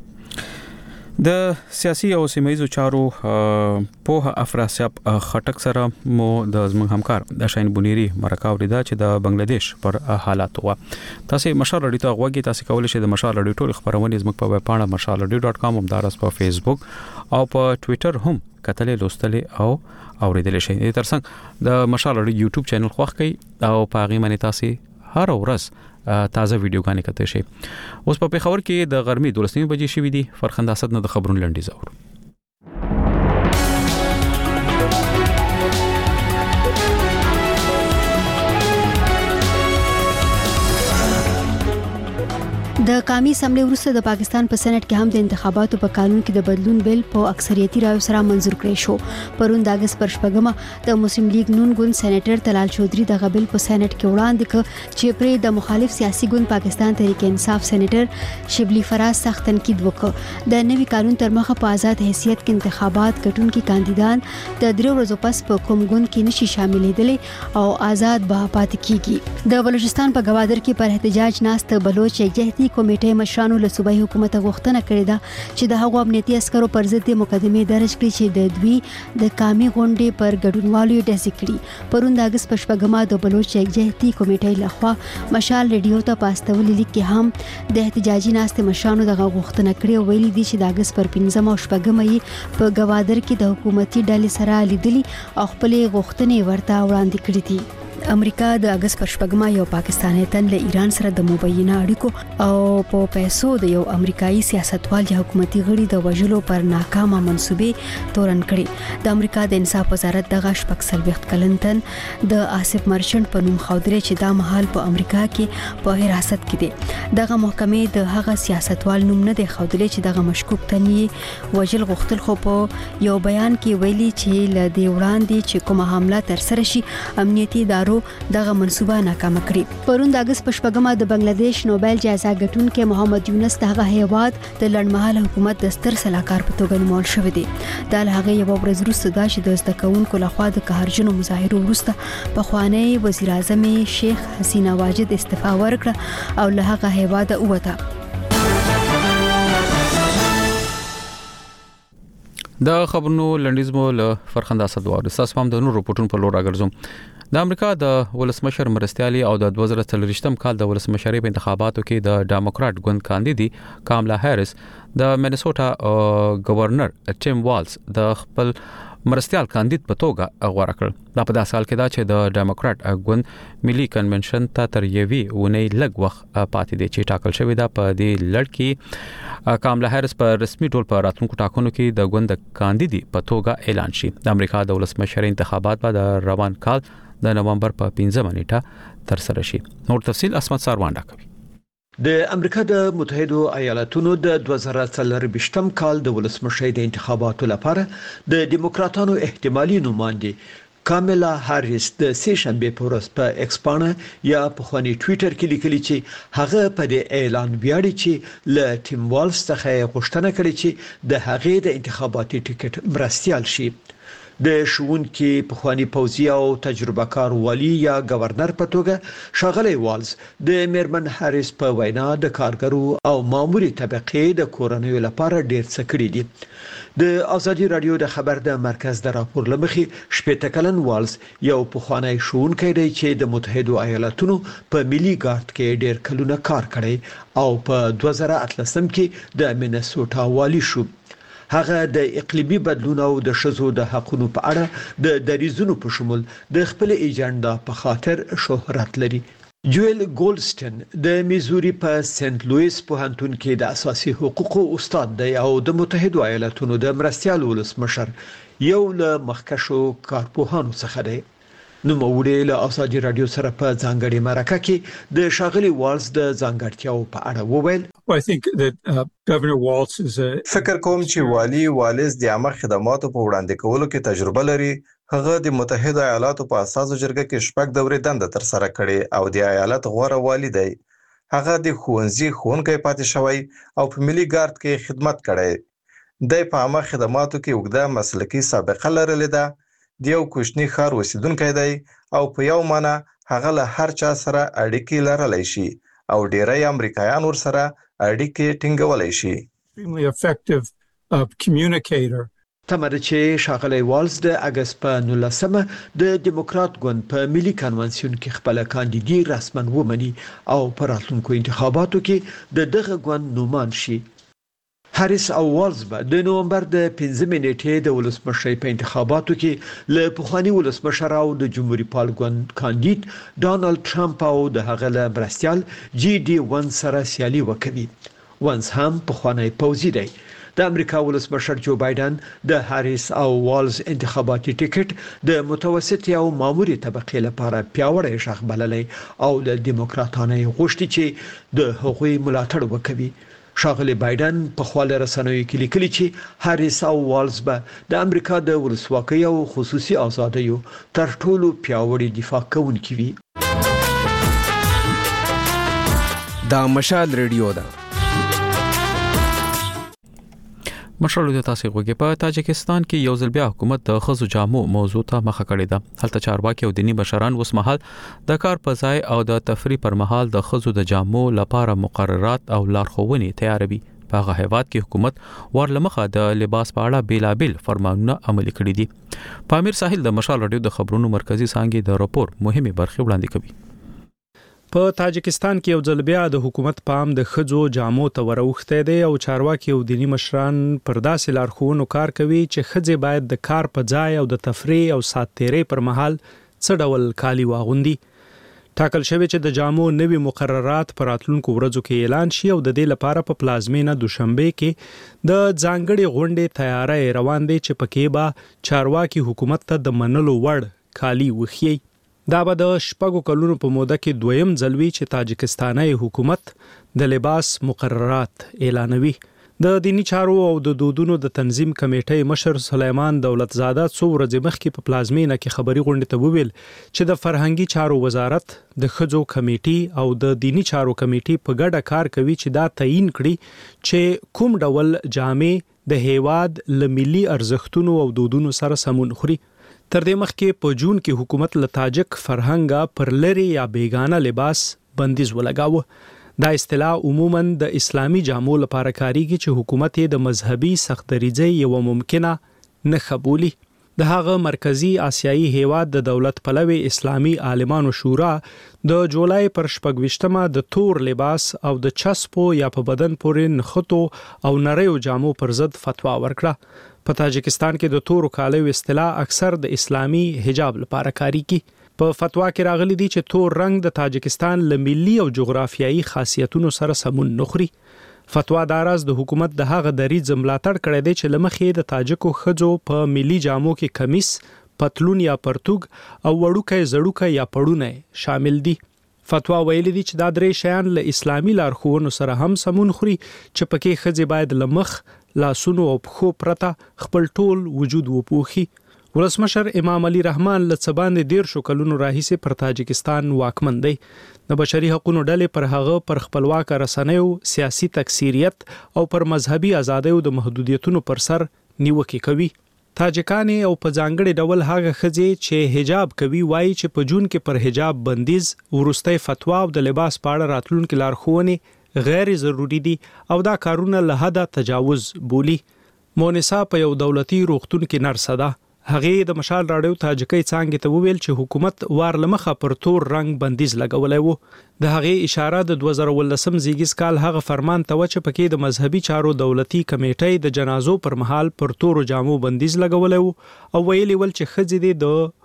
د سیاسي او سیمایي چارو په افراسیاب خټک سره مو د زمون همکار د شاین بونيري مرکه اوریدا چې د بنگلاديش پر حالات وا تاسو مشال اړیته غوږی تاسو کولای شئ د مشال اړیټ ټول خبرونه زموږ په ویب پاڼه مشال اړیټ ډاټ کام هم دارس په فیسبوک او په ټوئیټر هم کتلې لوستلې او اوریدلې شئ ترڅنګ د مشال اړیټ یوټیوب چینل خوښ کړئ او پاغي باندې تاسو هر ورځ تازه ویډیوګانې کته شي اوس په خبر کې د غرمې دولسنی بجې شوې دي فرخنده اسد نه د خبرونو لنډیز اور د قومي اسمبلی وروسته د پاکستان په سېنات کې هم د انتخاباتو په قانون کې د بدلون بل په اکثریتي رایو سره منزور کړی شو. پرون د اگست پر شپږمه د مسلم لیگ نون ګوند سېنیټر طلال چودھری د غبل په سېنات کې وړاندې ک چې پر د مخالف سیاسي ګوند پاکستان تحریک انصاف سېنیټر شبلی فراز سخت تنقید وکړ. د نوي قانون تر مخه په آزاد حیثیت کې انتخابات ګټونکي کاندیدان د درو ورځو پس په کوم ګوند کې نشي شاملېدلی او آزاد به پاتې کیږي. د بلوچستان په گوادر کې پر احتجاج ناست بلوچ یکجهتي کمیټې مشرانو له صوبایي حکومت غوښتنه کړې ده چې د هغو امنیتي عسکرو پر ضد مقدمې درج کړي چې د دوی د قومي غونډې پر ګډونوالو ډزې کړي. پرون د اگست په شپږمه د بلوچ یکجهتي کمیټې لخوا مشال ریډیو ته پاستول لیک کې هم د احتجاجي ناستې مشرانو دغه غوښتنه کړې او ویلي دي چې د اگست پر پنځمه او شپږمه یې په گوادر کې د حکومتي ډلې سره لیدلي او خپلې غوښتنې ورته وړاندې کړې دي. امریکا د اگست پر شپږمه یو پاکستاني تن له ایران سره د مبینه اړیکو او په پیسو د یو امریکایي سیاستوال یا حکومتي غړي د وژلو پر ناکامه منسوبې تورن کړي. د امریکا د انصاف وزارت دغه شپږ سلويخت کلن تن د آصف مرچنټ په نوم خاودري چې دا مهال په امریکا کې په حراست کې دي. دغه محکمې د هغه سیاستوال نوم نه دی خاودلې چې دغه مشکوک تن یې وژل غوښتل، خو په یو بیان کې ویلي چې ل دې وړاندې چې کومه حمله تر سره شي امنیتي ادارو دغه منصوبه ناکامه کړې. پرون د اگست په شپږمه د بنگلاديش نوبل جایزه ګټونکي محمد یونس دغه هیواد د لړمحاله حکومت د ستر سلاکار په توګه نومول شوی دی. دا له هغه یو ورځ وروسته دا چې د زده کوونکو لخوا د قهرجنو مظاهرو وروسته پخوانی وزیر اعظم شیخ حسینه واجد استعفا ورکړه او له هغه هیواد ووته. د خبرونو لنډیزمو له فرخنده صدوار تاسو هم د نور رپورټونو په لور راګرځوم. د امریکا د ولسمشر مرستيالي او د دوه زره څلوېښتم کال د ولسمشرۍ په انتخاباتو کې د ډیموکرات ګوند کاندیدي کاملا هریس د مینیسوټا گورنر ټیم والز د خپل مرستيال کاندید په توګه غوړه کړ. دا په داسې حال کې دا چې د ډیموکرات ګوند ملي کنونشن ته تر یوې ونې لږ وخت پاتې دی چې ټاکل شوی دا په دې لړ کې کاملا هریس په رسمي ډول په راتلونکو ټاکنو کې د ګوند کاندیدي په توګه اعلان شي. د امریکا د ولسمشرۍ انتخابات به د روان کال د نومبر په پنځمه نیټه تر سره شي. نور تفصيل اسمت ساروان راکوي. د امریکا د متحده ایالاتونو د دوه زره څلوېښتم کال د ولسمشۍ د انتخاباتو لپاره د دیموکراتانو احتمالي نوماندې کاملا هریس د سې شنبه په ورځ په ایکس پاڼه یا په خوني ټوئیټر کې لیکلي چې هغه په دې اعلان ویاړي چې ل ټیم والز څخه غوښتنه کړې چې د هغې د انتخاباتي ټیکټ مرستيال شي. د شوونکي پخوانی پوځي او تجربه کار والی یا گورنر په توګه شاغلی والز د میرمن هریس په وینا د کارګرو او ماموري طبقه د کورنیو لپاره ډیر څه کړی دي. د ازادي رادیو د خبر د مرکز د راپور لمخي شپږ کلن والز یو پخوانی شوونکی دی چې د متحده ایالاتونو په ملي ګارد کې ډیر کلونه کار کړی او په دوه زره اتلسم کې د مینیسوټا والی شو. هغه د اقلیمي بدلون او د شذو د حقوقو په اړه د دریزونو په شمول د خپل ایجنډا په خاطر شهرت لري. جویل ګولډسټن د میزوري په سنت لوئیس پوهنتون کې د اساسي حقوقو استاد دی او د متحده ایالاتونو د مرستيال ولسمشر یو له مخکښو کارپوهانو څخه دی. نو موږ له ازادي رادیو سره په ځانګړي مرکه کې د شاغلي والز د ځانګړتیاو په اړه وویل. I think that uh, Governor Walz is a فکر کوم چې والی والز د عامه خدماتو په وړاندې کولو کې تجربه لري. هغه د متحده ایالاتو په اساسي جرګه کې شپږ دورې دنده تر سره کړې او د ایالت غوره والی دی. هغه د ښوونځي ښوونکی پاتې شوی او په ملي ګارد کې خدمت کړی. د په عامه خدماتو کې وګړه مسلکي سابقه لرلې ده. د یو کوچني ښار اوسیدونکی دی او په یو معنی هغه له هر چا سره اړیکې لرلای شي او ډیری امریکایان ور سره اړیکې ټینګولای شي. extremely effective uh, communicator. تمره چې شاغلی والز د اگست په نولسمه د دیموکرات ګوند په ملي کنونسیون کې خپل کاندیدي رسمن ومني او په راتلونکو انتخاباتو کې د دغه ګوند نومان شي. هریس او والز به د نومبر د پنځمې نیټې د ولسمشرۍ په انتخاباتو کې له پخوانی ولسمشر او د جمهوریت پال ګوند کاندید ډانلډ ټرمپ او د هغه له مرستيال جی ډي ون سره سیالي وکړي. ونس هم پخوانی پوځي دی. د امریکا ولسمشر جو بایدن د هاریس او والز انتخاباتي ټیکټ د متوسط او ماموري طبقه لپاره پیاوړی شخ بللی او د دیموکراتانو غوښتي چې د حقوقي ملاتړ وکړي. شاغلی بایدن په خپل رسنیو کې لیکلي چې هاریس او والز به د امریکا د ولسواکۍ او خصوصي ازادیو تر ټولو پیاوړي دفاع کوونکي وي. دا مشال ریډیو ده. مشرلو د تاسو غوږی په تاجکستان کې یو ځل بیا حکومت د خزو جامو موضوع ته مخه کړې ده. هلته چارواکي او دینی بشران اوس مهال د کار په ځای او د تفریح پر مهال د خزو د جامو لپاره مقررات او لارښوونې تیاروي. په هغه هیواد کې حکومت ورلمخه د لباس په اړه بیلابل فرمانونه عملي کړي دي. پامیر ساحل د مشال رادیو د خبرونو مرکزی څنګه د راپور مهمه برخه وړاندې کوي. په تاجکستان کې یو ځل بیا د حکومت پام د خزو جامو ته وروخته دی او چارواکي او دینی مشران پر داسې لارښوونو کار کوي چې خځې باید د کار په ځای او د تفریح او ساتيري پر مهال څه ډول کالي واغوندي. ټاکل شوی چې د جامو نوي مقررات پر راتلونکو ورځو کې اعلان شي او د دې لپاره په پلازمینه دوشنبه کې د ځانګړي غونډې تیاری روان دي چې پکې به چارواکي حکومت ته د منلو وړ کالي وخی. دا به د شپږو کلونو په موده کې دویم ځلوي چې تاجکستاني حکومت د لباس مقررات اعلانوي. د دینی چارو او د دودونو د تنظیم کمیټې مشر سلیمان دولتزاده څو ورځې مخکې په پلازمینه کې خبري غونډه ته وویل چې د فرهنګي چارو وزارت د خځو کمیټې او د دینی چارو کمیټې په ګډه کار کوي چې دا تعیین کړي چې کوم ډول جامې د هیواد ل ملي ارزښتونو او دودونو سره سمون خوري. تر دې مخکې په جون کې حکومت له تاجک فرهنګ پر لری یا بیگانه لباس بندیز ولګاوه. دا اصطلاح عموماً د اسلامي جامو لپاره کاریږي چې حکومت یې د مذهبي سختدریځۍ یو ممکنه نه قبولي. د هغه مرکزی آسیایي هیواد د دولت پلوي اسلامي عالمانو شورا د جولای پر شپږویشتمه د تور لباس او د چسپو یا په بدن پورې نخټو او نریو جامو پر ضد فتوا ورکړه. په تاجکستان کې د تورو کالیو اصطلاح اکثر د اسلامي حجاب لپاره کاریږي. په فتوا کې راغلي دي چې تور رنگ د تاجکستان له ملي او جغرافیایي خاصیتونو سره سمون نخري. فتوا داراز د حکومت د هغه دریځ ملاتړ کړی دی چې لمخې د تاجکو خځو په ملي جامو کې کمیس، پتلون یا پرتوګ او وړوکی زړوکی یا پړونه شامل دي. فتوا ویلي دي چې دا درې شیان له اسلامي لارښوونو سره هم سمون خوري چې پکې خځې باید لمخ، لاسونو او پښو پرته خپل ټول وجود وپوخي. ولسمشر امام علي رحمان له څباندې ډیر شو کلونو راهیسې پر تاجکستان واکمن دی. د بشري حقوقو ډلې پر هغه پر خپلواک رسنیو، سیاسي تکثیریت او پر مذهبي ازادیو د محدودیتونو پر سر نیوکه کوي. تاجکان او په ځانګړي ډول هغه خځې چې حجاب کوي وایي چې په جون کې پر حجاب بندیز، ورستۍ فتوا او د لباس په اړه راتلونکي لارښوونې غیر ضروری دي او دا کارونه له حده تجاوز بولی. مونسا په یو دولتي روغتون کې نرسه ده. هغه د مشال راډیو تاجکي څنګه ته وویل چې حکومت وارلمخه پر تور رنگ بندیز لګولای وو. د هغه اشاره د دوه زره ولسم زیږیز کال هغه فرمان ته و چې پکې د مذهبي چارو دولتي کمیټې د جنازو پر مهال پر تور جامو بندیز لګولای وو او ویلي ول چې خځې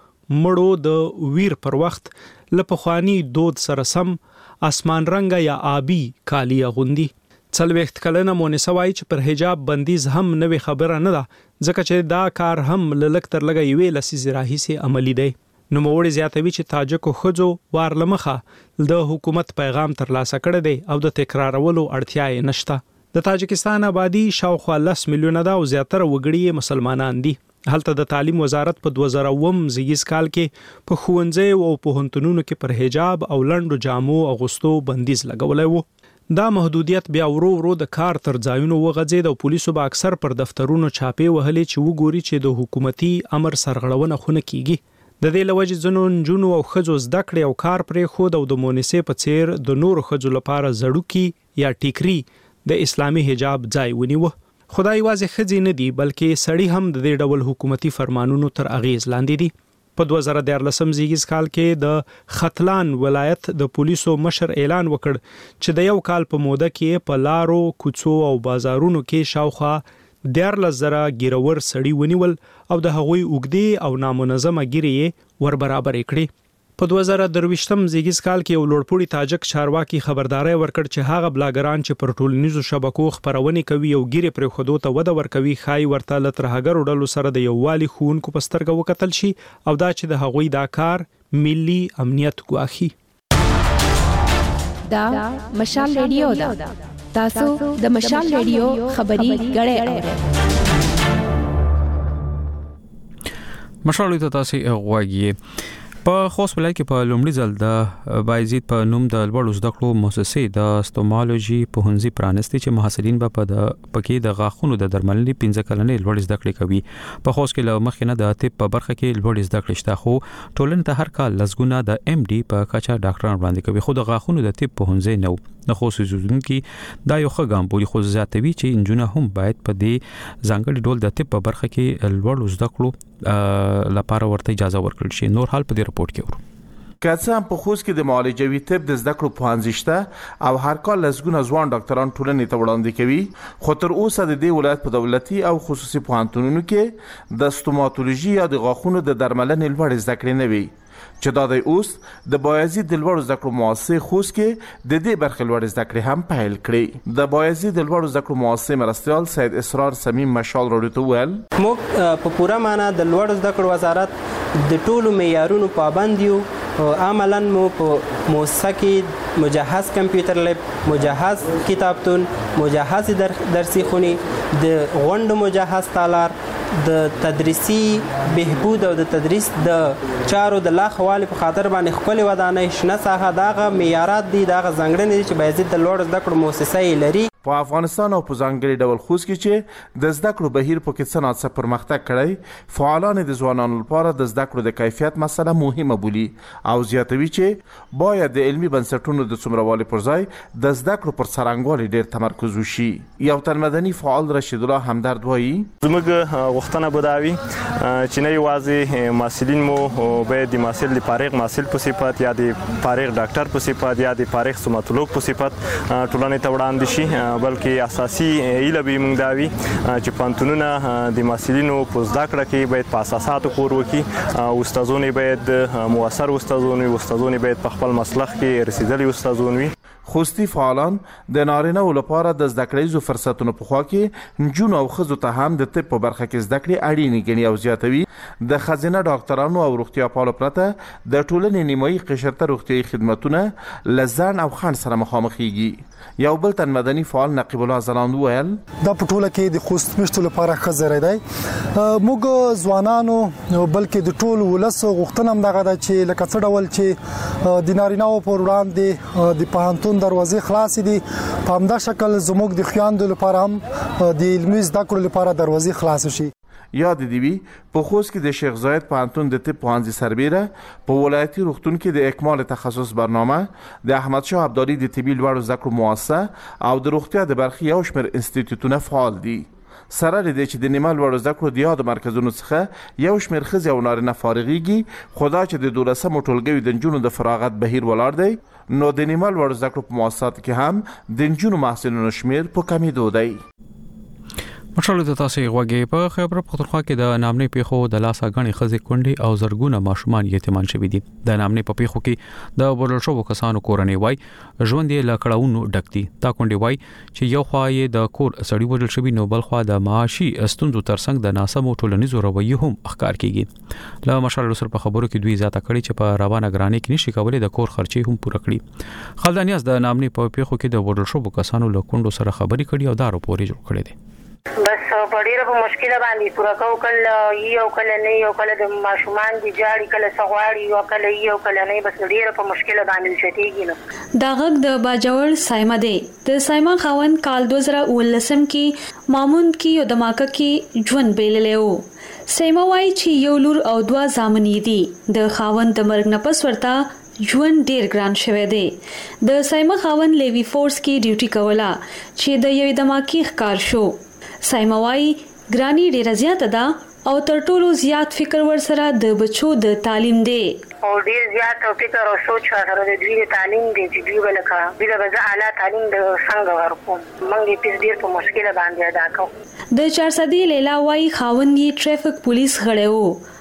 د مړو د ویر پر وخت لپخوانی دود سره سم اسمان رنګ یا آبی کالی غوندي. څلوېښت کلنه مونسا وایي چې پر حجاب بندیز هم نوې خبره نه ده ځکه چې دا کار هم لږ تر لږه یوې لسیزې راهیسې عملي دی. نوموړي زیاتوي چې تاجکو ښځو وارلمخه د حکومت پیغام ترلاسه کړی دی او د تکرارولو اړتیا یې نشته. د تاجکستان آبادی شاوخوا لس میلیونه ده او زیاتره وګړي مسلمانان دي. هلته د تعلیم وزارت په دوه زره اووم زیږیز کال کې په ښوونځیو او پوهنتونونو کې پر حجاب او لنډو جامو اغوستو بندیز لګولی وو. دا محدودیت بیا ورو ورو د کار تر ځایونو وغځید او پولیسو به اکثر پر دفترونو چاپې وهلې چې وګوري چې د حکومتي امر سرغړونه خونه کیږي. د دې لوجې ځینو نجونو او ښځو زده کړې او کار پرې خود او د مونسې په څیر د نورو ښځو لپاره زړوکي یا ټیکري د اسلامي حجاب ځای ونیوه. خدای یوازې ښځې نه دي بلکې سړي هم د دې ډول حکومتي فرمانونو تر اغیز لاندې دي. په دوه زره دیارلسم زیږیز کال کې د ختلان ولایت د پولیسو مشر اعلان وکړ چې د یو کال په موده کې په لارو، کوڅو او بازارونو کې شاوخوا دیارلس زره ګیرور سړي ونیول او د هغوی اوږدې او نامنظمه ګیرې ور برابرې کړې. په دوه زره درویشتم زیږیز کال کې یو لوړپوړي تاجک چارواکي خبرداري ورکړ چې هغه بلاګران چې پر ټولنیزو شبکو خبرونه کوي او ګیره پر خودو ته وده ورکوي خای ورته لترهګر ډلو سره د یووالي خونکو پسترګه وکتل شي او دا چې د هغوی دا کار ملي امنیت ګواخي. دا مشال ریډیو دا تاسو د مشال ریډیو خبري غړې اورئ. مشال ته تاسو غواړئ په خوست ولایت کې په لومړي ځل د بایزید په نوم د لوړو زده کړو مؤسسې د استومالوژي پوهنځي پرانستي چې محصلین به په د پکې د غاښونو د درملنې پنځه کلنې لوړ زده کړې کوي. په خوست کې له مخکې نه د طب په برخه کې لوړ زده کړې شته خو ټولنې ته هر کال لسګونه د ایم ډي په کچا ډاکټران وړاندې کوي خو د غاښونو د طب پوهنځي نو د خوست زونکي دا یو ښه ګام بولی خو زیاتوي چې انجونه هم باید په دې ځانګړي ډول د طب په برخه کې لوړ زده کړو لپاره ورته اجازه ورکړل شي. نور حال په دې رپورت کې ورو کڅه هم په خوست کې د معالجوي طب د زده کړو پوهنځي شته او هر کال لسګونه ځوان ډاکټران ټولنې ته وړاندې کوي خو تر اوسه د دې ولایت په دولتي او خصوصي پوهنتونونو کې د ستوماتولوژي یا د غاښونو د درملنې لوړ زده کړې نه وي چې دا د اوس د بایزید د لوړ زده کړو مؤسسې خوست کې د دې برخې لوړ زده کړې هم پیل کړې. د بایزید د لوړ زده کړو مؤسسې مرستیال سید اسرار سمیم مشال راډیو ته ویل موږ په پوره معنا د لوړ زده کړو وزارت د ټولو معیارونو پابند یو. عملاً مو په مؤسسه کې مجهز کمپیوټر لیب، مجهز کتابتون، مجهز درسي خونې، د غونډو مجهز تالار، د تدریسي بهبود او د تدریس د چارو د لا خوالي په خاطر باندې خپل ودانې شنه ساحه داغه معیارات دي داغه ځنګړنې دي چې باید د لوړ زده کړو مؤسسه لري. په افغانستان او په ځانګړي ډول خوست کې چې د زده کړو بهیر په کې څه څه پرمختګ کړی فعالان د ځوانانو لپاره د زده کړو د کیفیت مسله مهمه بولي او زیاتوي چې باید د علمي بنسټونو د څومروالي پر ځای د زده کړو پر څرنګوالي ډیر تمرکز وشي. یو تن مدني فعال رشید الله همدرد وایي زموږ غوښتنه بوداوي چې نه یوازې محصلین مو باید د محصل د فارغ محصل په صفت یا د فارغ ډاکټر په صفت یا د فارغ ستوماتولوژ په صفت ټولنې ته وړاندې شي بلکې اساسي ایله به موږ داوي چې پانتونونه د محصلینو په زده کړه کې باید په اساساتو کور وکړي او استادونه باید موثر استادونه وي استادونه باید په خپل مسلخ کې رسیدلي استادونه وي. خوستی فعالان د نارینه و لپاره د زده کړې فرصتونو په خوا کې نجونو او ښځو ته هم د طب په برخه کې زده کړې اړینې ګڼي او زیاتوي. د ښځینه ډاکټرانو او روغتیا پالو پرته د ټولنې نیمایي قشرته روغتیايي خدماتونه لزان او خان سره مخامخېږي. یو بل تن مدني فعال نقیب الله زلاند ویل دا په ټوله کې د خوست مشتو لپاره خزر دی موږ ځوانانو بلکې د ټول ولس غوښتنه هم دغه ده چې لکه څه ډول چې د نارینه او پر وړاندې د پوهنتون دروازې خلاصې دي په همدا شکل زموږ د خویندو لپاره هم د علمي زده کړو لپاره دروازې خلاص شي. یاد دی وی په خوست کې د شیخ زاید پوهنتون د طب پوهنځي سربیره په ولایتي روغتون کې د اکمال تخصص برنامه د احمد شاه ابدالي د طبي لوړ زده کړو مؤسسه او د روغتیا د برخې یو شمېر انسټیټیوټونه فعال دي. سره لري چې د نیمه لوړ زده کړو د یاد مرکزونو څخه یو شمېر ښځې او نارینه فارغېږي خو دا چې د دولسمو ټولګیو د نجونو د فراغت بهیر ولاړ دی نو د نیمه لوړ زده کړو په مؤسساتو کې هم د نجونو محصلینو شمېر په کمیدو دی. مشال ته تاسو غوږی په خبر پختونخوا کې د نامنې پیښو د لاسا غني خزې کونډي او زرګونه ماشومان یتیمان شوي دي. د نامنې په پیښو کې د بلل شوو کسانو کورنۍ وای ژوند یې لکړاونو ډک دي. دا کونډي وای چې یو خوا یې د کور سړی وډل شوی نو بل خوا د معاشي استوندو ترڅنګ د ناسمو ټولنیزو رویو هم اخکار کیږي. له مشال سره په خبرو کې دوی زیاته کړي چې په روانه ګرانی کې نشي کولای د کور خرچي هم پوره کړي. خلدانیاز د نامنې په پیښو کې د وډل شوو کسانو له کونډو سره خبري کړي او دا راپورې جوړ کړي دي. بس په ډیره په مشکله باندې پوره کو کله یو کله نه یو کله د ماشومان دي جاړي کله سغواړي یو کله یو کله نه بس ډیره په مشکله باندې شتيږي نو دا غږ د باجوړ سایمه دی. د سایمه خاون کال دو هزار ولسم کې مامون کې یو دماکه کې ژوند بیللې وو. سایمه وایي چې یو لور او دوا زامنې دي. د خاون د مرګ نه پس ورته ژوند ډیر ګران شوی دی. د سایمه خاون لیوی فورس کې ډیوټي کوله چې د یوې دماکې ښکار شو. سایموای ګرانی ډیره زیاته ده او تر ټولو زیات فکر ور سره د بچو د تعلیم دی او ډیر زیات فکر او سوچ سره د دوی تعلیم دی چې دوی ولکه دوی به اعلی تعلیم د څنګه ورکوم موږ یې ډیر په مشکله باندې ادا کوو. د چارسدی لیلا وای خاوند یې ټریفیک پولیس غړیو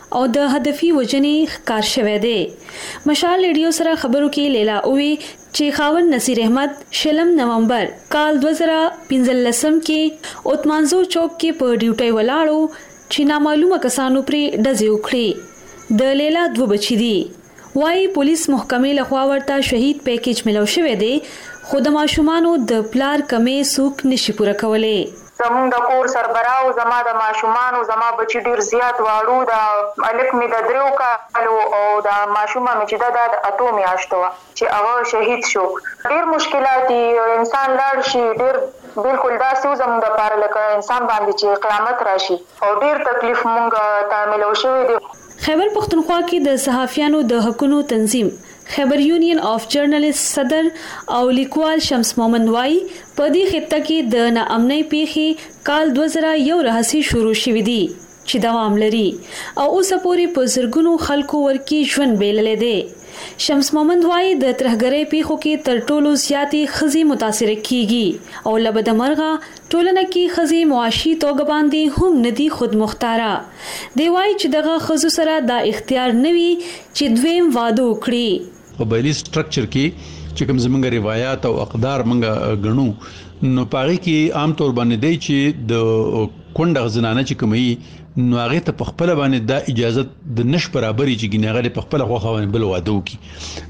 او د هدفي وجنې ښکار شوی دی. مشال ریډیو سره خبرو کې لیلا اووی چې خاوند نصیر احمد شلم نومبر کال دو هزار پنځلسم کې اوتمانزو چوک کې په ډیوټي ولاړو چې نامعلومه کسانو پرې ډزې وکړې. د لیلا دوه بچی دي. وايي پولیس محکمې لخوا ورته شهید پیکیج ملو شوی دی خو د ماشومانو د پلار کمې سوک نشي پوره کولای. زمون د کور سربراو زما د ماشومانو زما بچی ډیر زیات واړو د الک می د درو کالو او د ماشومه می چې د اتو میاشتو چې هغه شهید شو. ډیر مشکلات انسان لاړ شي ډیر بالکل دا څه زموږ د پاره لکه انسان باندې چې قیامت راشي او ډیر تکلیف مونږ ته ملو شوی دی. خیبر پختونخوا کې د صحافیانو د حقوقو تنظیم خیبر یونین اف جرنالست صدر او لیکوال شمس مومند وای په دې خطه کې د ناامنۍ پیښې کال دو هزار یو راهسي شروع شوې دي چې دوام لري او اوس پورې په زرګونو خلکو ورکی ژوند بیللې دي. شمس مومند وای د ترهګرۍ پیښو کې تر ټولو زیاتې خزي متاثر کیږي او لبد مرغه ټولنه کې خزي معاشي توګه باندې هم ندي خود مختاره. دی وای چې دغه خزو سره دا اختیار نوي چې دویم واده وکړي. قبایلی سټرکچر کې چې کوم زمونږ روایت او اقدار مونږ غنو نو پاره کې عام طور باندې دی چې د کونډه زنانه چې کومي نو هغه ته په خپل باندې د اجازه د نش برابرۍ چې ګناغه په خپل خو خوان بل واده وکي.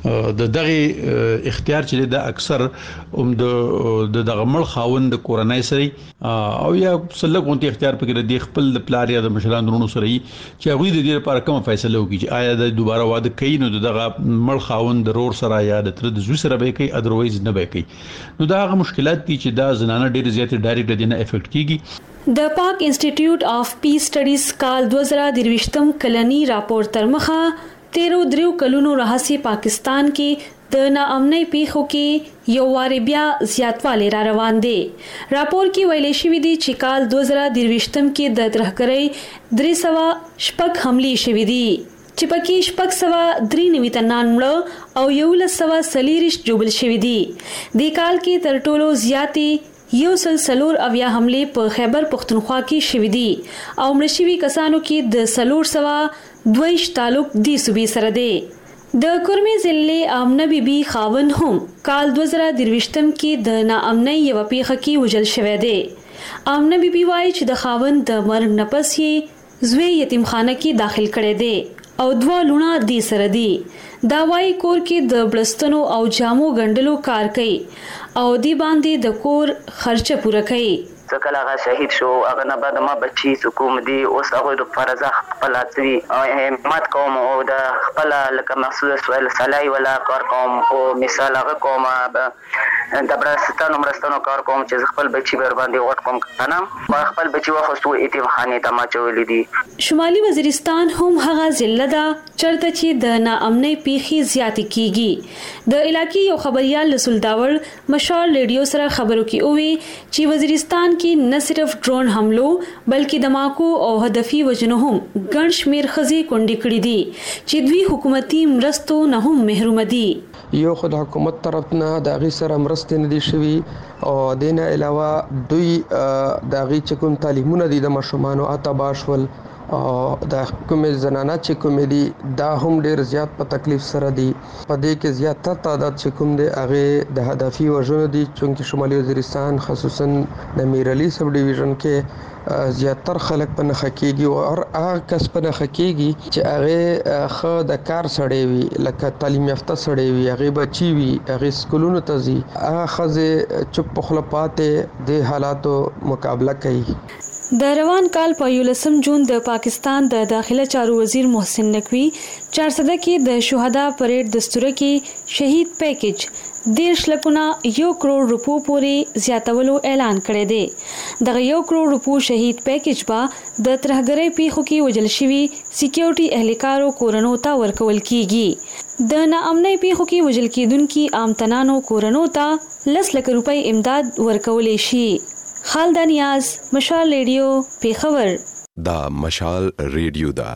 د دغه اختیار چې د اکثر هم د دغه مړ خاوند کورنۍ سره او یا سلګ غونټي اختیار پکې د خپل د پلار یا د مشران درونو سره چې هغه د دې لپاره کوم فیصله وکړي چې آیا د دوباره واده کوي نو دغه مړ خاوند ضرور سره یا د تر د زوی سره به کوي اذرویز نه به کوي. نو دا هغه مشکلات دي چې دا زنانه ډېر زیات ډایرکټ دي نه افیکټ کیږي. د پاک انسټیټیوټ اف پیس سټډیز کال دو هزار درویشتم کلنی راپور تر مخه تیرو دریو کلونو راهسي پاکستان کې د ناامنۍ پیښو کې یو واري بیا زیاتوالی را روان دي. راپور کې ویل شوی دی چې کال دو هزار درویشتم کې د ترهګرۍ درې سوه شپږ حملې شوې دي چې پکې شپږ سوه درې نوي تنان مړه او یولس سوه څلېرویشت ژوبل شوي دي. دې کال کې تر ټولو زیاتې یو سلسلور اویا حمله په خیبر پختونخوا کې شوې دي او مړ شوي کسانو کې د سلور سوا دویش تعلق دی صوبې سره دی. د کورمي ضلع امنه بیبي خاون هم کال دو هزار درویشتم کې د ناامنۍ یو پیښه کې وژل شوی دی. امنه بیبي وایي چې د خاون د مرګ نه پس یې زوی یتیمخانه کې داخل کړي دي او دوه لونه دی سره دي. دا وایي کور کې د بلستنو او جامو ګنډلو کار کوي او دی باندې د کور خرچه پوره کوي. ځکه هغه شهید شو هغه نه بعد ما بچي حکومت دی اوس هغه د فرض خپل اتري همت کوم او د خپل لکه محسوس سوال سلای ولا کار کوم او مثال هغه کوم د برستانو مرستانو کار کوم چې خپل بچي بر باندې وټ کوم کنه خپل بچي واخستو ایتمخانه ته ما چولې دي. شمالي وزیرستان هم هغه ضلع ده چرته چې د ناامنۍ پیښې زیات کیږي. د علاقې یو خبريال رسول داور مشال ریډیو سره خبرو کې اووي چې وزیرستان کې نه صرف ډرون حملو بلکې دماکو او هدفي وجنو هم ګڼ شمیر خزي کونډې کړې دي چې دوی حکومتي مرستو نه هم محروم دي. یو خو د حکومت طرف نه د غي سره مرستې نه دي شوي او دینه علاوه دوی د غي چې کوم تعلیمونه دي د مشرومانو اتباشول او د کومې زنانه چې کومې دي دا هم ډیر زیات په تکلیف سره دي. په دې کې زیاتره تعداد چې کوم دي هغه د هدفي وژنو دي چې شمالي وزیرستان خصوصا د میرعلی سب ډیویژن کې زیاتره خلک په نخ کېږي او هغه کس په نخ کېږي چې هغه خو د کار سړی وي لکه تعلیم یافته سړی وي هغه بچي وي هغه سکولونو ته ځي هغه خزه چپ خپل پاتې د حالاتو مقابله کوي. د روان کال په یولسم جون د پاکستان د داخله چارو وزیر محسن نقوی چارسده کې د شهدا پریډ دستوره کې شهید پیکیج دیرش لکونه یو کروڑ روپو پورې زیاتولو اعلان کړی دی. دغه یو کروڑ روپو شهید پیکیج با د ترهګرۍ پیښو کې وژل شوي سکیورټي اهلکارو کورنو ته ورکول کیږي. د ناامنۍ پیښو کې وژل کیدونکو عامتنانو کورنو ته لس لک روپۍ امداد ورکول شي. خالد نیاز مشال ریډیو پیښور. دا مشال ریډیو دا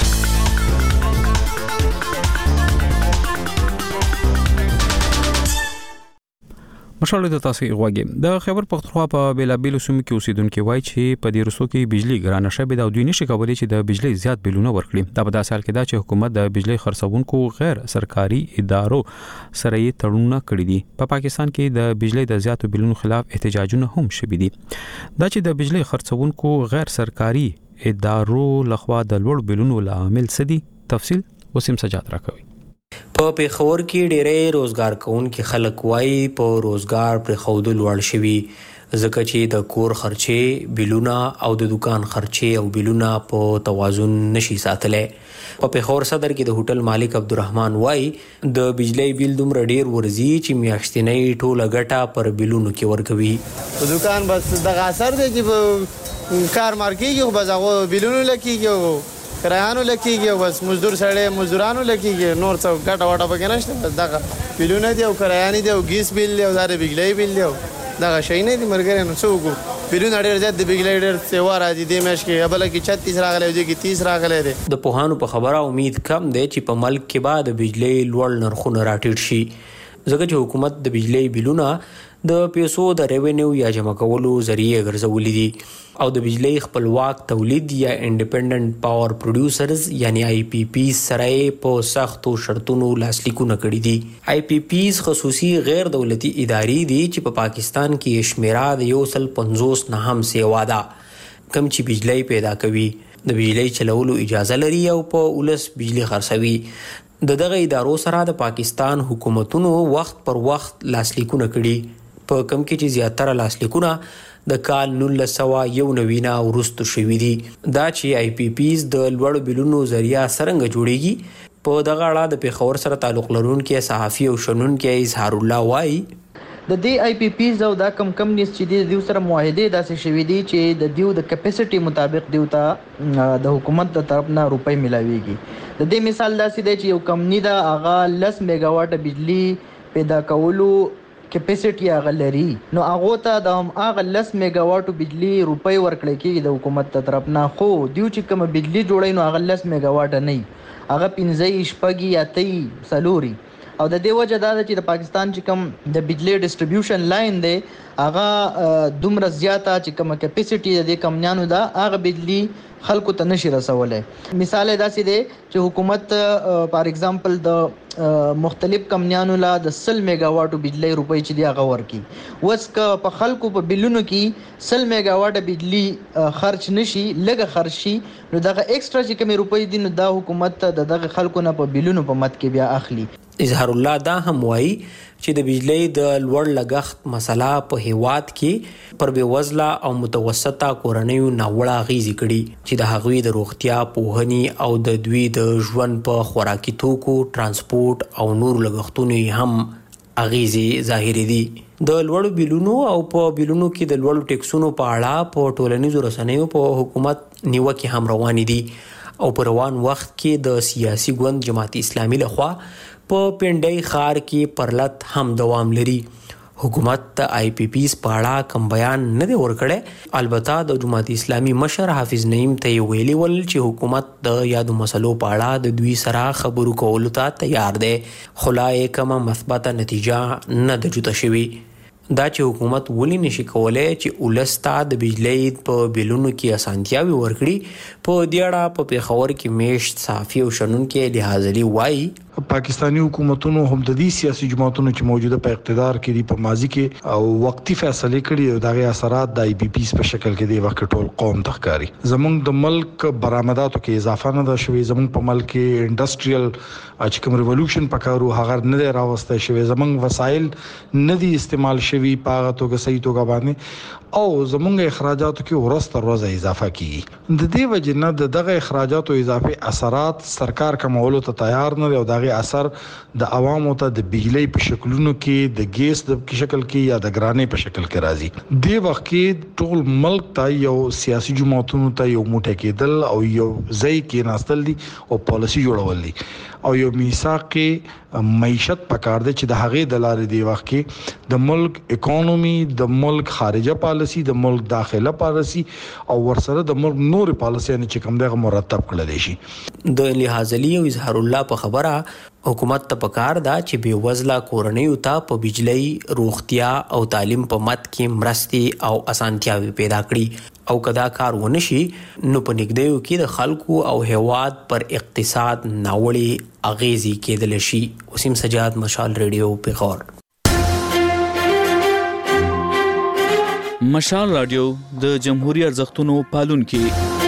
مشال د تاسو غوږی د خیبر پختونخوا په بیلابیل سیمو کې اوسیدونکو وایي چې په دې رسو کې بجلی ګرانه شوه دا دوی نشي کولای چې د بجلی زیات بلونه ورکړي دا په داسې حال کې دا چې حکومت د بجلی خرڅونکو غیر سرکاري ادارو سره یې تړونونه کړی دي په پا پاکستان کې د بجلی د زیاتو بلونو خلاف احتجاجونه هم شوي دي دا چې د بجلی خرڅونکو غیر سرکاري ادارو لخوا د لوړ بلونو لامل سدي تفصیل وسیم سجاد راکوي په پیښور کې ډېرې روزګار کوونکي خلک وایي په روزګار پر خودل وړ شوي ځکه چې د کور خرچې بلونه او د دکان خرچې او بلونه په توازن نشي ساتلای په پیښور صدر کې د هوټل مالک عبدالرحمن وایي د بجلی بل دومره ډېر ورزي چې میاشتنۍ ټوله ګټه پر بلونو کې ورکوي په دکان بس دغه اثر دی چې په کار مارکیږي خو بس هغه بلونو لکېږي کرایانو لکېږي بس مزدور سړی مزدورانو لکېږي نور څه ګټه وټه پکې نشته بس دغه بلونه دي او کرایانې دي او ګیس بل دی او دا د بجلی بل دی دغه شی نه دي مرګره نو څه وکړو بلونه ډېر زیات د بجلی ډېر سیوا راځي دې میاشت کې بل کې چھتیس راغلی دی کې تیس راغلی دی د پوهانو په خبره امید کم دی چې په ملک کې بعد د بجلی لوړ نرخونه راټیټ شي ځکه چې حکومت د بجلی بلونه د پیسو د ریونیو یا جمع کولو ذریعہ ګرځولې دي او د بجلی خپلواک تولید یا انډیپندنٹ پاور پروډوسرز یعنی آی پی پی سره په سختو شرطونو لاسلیکونه کړي دي آی پی پیز خصوصي غیر دولتي ادارې دي چې په پاکستان کې شمیره د یو سل پنځوس نه هم سیوا ده کم چې بجلی پیدا کوي د بجلی چلولو اجازه لري او په ولس بجلی خرڅوي د دغه ادارو سره د پاکستان حکومتونو وخت پر وخت لاسلیکونه کړي په کم کې چې زیاتره لاسلیکونه د کال نولس سوه یو نوي وروسته شوي دي دا چې آی پی پیز د لوړ بلونو ذریعہ څرنګه جوړیږي په دغه اړه د پیښور سره تعلق لرونکي صحافي او شنونکي اظهار الله وایي د دې آی پی پیز او دا کم کم نیس چې د دیو سره معاهده داسې شوي دي چې د دیو د کیپاسټي مطابق دیو ته د حکومت د طرف نه روپۍ ملاويږي د دې مثال داسې دی چې یو کمپنی دا هغه لس میگا واټ بجلی پیدا کولو کیپاسټي هغه لري نو هغه ته د هغه لس میگا واټ بجلی روپۍ ورکړل کېږي د حکومت تر طرف نه خو دیو چې کوم بجلی جوړای نو هغه لس میگا واټ نه هغه پنځه شپږی اتې سلوري او د دې وجه دا چې د پاکستان چې کوم د بجلی ډیسټریبیوشن لاین دی هغه دومره زیاته چې کوم کیپاسټي د کمپنیانو دا هغه بجلی خلکو ته نشي رسولای مثال داسې دی چې حکومت فار ایگزامپل د مختلف کمپنیانو لا د سل میگا واټ بجلی روپۍ چې دی هغه ورکی وس ک په خلکو په بلونو کې سل میگا واټ بجلی خرچ نشي لګه خرچ شي نو دغه ایکسترا چې کوم روپۍ دي نو دا حکومت دغه خلکو نه په بلونو په مت کې بیا اخلي اظهار الله دا هم وایي چې د بجلی د لوړ لګښت مسله په هیواد کې پر بې وزله او متوسطه کورنیو ناوړه اغیزې کړي چې د هغوی د روغتیا پوهنې او د دوی د ژوند په خوراکي توکو ترانسپورت او نور لګښتونو هم اغیزې ظاهري دي د لوړ بلونو او په بلونو کې د لوړ ټیکسونو په اړه په ټولنیزو رسنیو په حکومت نیوکې هم روانې دي او په روان وخت کې د سیاسي ګوند جماعت اسلامي لخوا په پنډای خار کې پرلت هم دوام لري حکومت د آی پی پیز په اړه کوم بیان نه دی ورکړی البته د جماعت اسلامي مشر حافظ نعیم ته ویلي ول چې حکومت د یادو مسلو په اړه د دوی سره خبرو کولو ته تیار دی خو لا یې کومه مثبته نتیجه نه ده جوړه شوې دا چې حکومت ولې نشي کولای چې ولستا د بجلی په بلونو کې اسانتیاوي ورکړي په دې اړه په پیښور کې میشت صحافي او شنونکي لحاظلي وایي پاکستانی حکومتونو هم د دې سیاسي جماعتونو چې موجوده په اقتدار کې دي په ماضي کې او وقتی فیصله کړي او دغه اثرات د ای پی پی په شکل کې دی وخت ټول قوم تخکاری زمونږ د ملک برآمداتو کې اضافه نه ده شوې زمونږ په ملک کې انډستریال چې کوم ریولوشن پکارو هغه نه دی راوسته شوی زمونږ وسایل نه دي استعمال شوی په توګه صحیح توګه باندې او زمونږ اخراجاتو کې ورسته روزه اضافه کیږي د دې وجه نه د دغه اخراجاتو اضافي اثرات سرکار کومولو ته تیار نه دی او دغه اثر د عوامو ته د بجلی په شکلونو کې د ګیس د شکل کې یا د ګرانې په شکل کې راځي د وخت کې ټول ملک ته یو سیاسي جماعتونو ته یو موټی کېدل او یو ځای کې ناستل دي او پالیسی جوړول دي او یو میثاق کې معیشت پکار دی چې د هغې د لارې دی وخت کې د ملک اکانومي د ملک خارجه پالیسی د ملک داخله پالیسی او ورسره د ملک نور پالیسی نه چې کوم دغه مرتب کړل شي د لحاظ لی او اظهار الله په خبره حکومت ته پکار دا چې بې وزله کورنیو ته په بجلی، روغتیا او تعلیم په مت کې مرستې او اسانتیاوي پیدا کړي او کدا کار ونشي نو په نګدیو کې د خلکو او هیواد پر اقتصاد ناوړي اغیزي کېدل شي. وسیم سجاد، مشال ریډیو، پیښور. مشال رادیو د جمهوریت ارزښتونو پالونکي.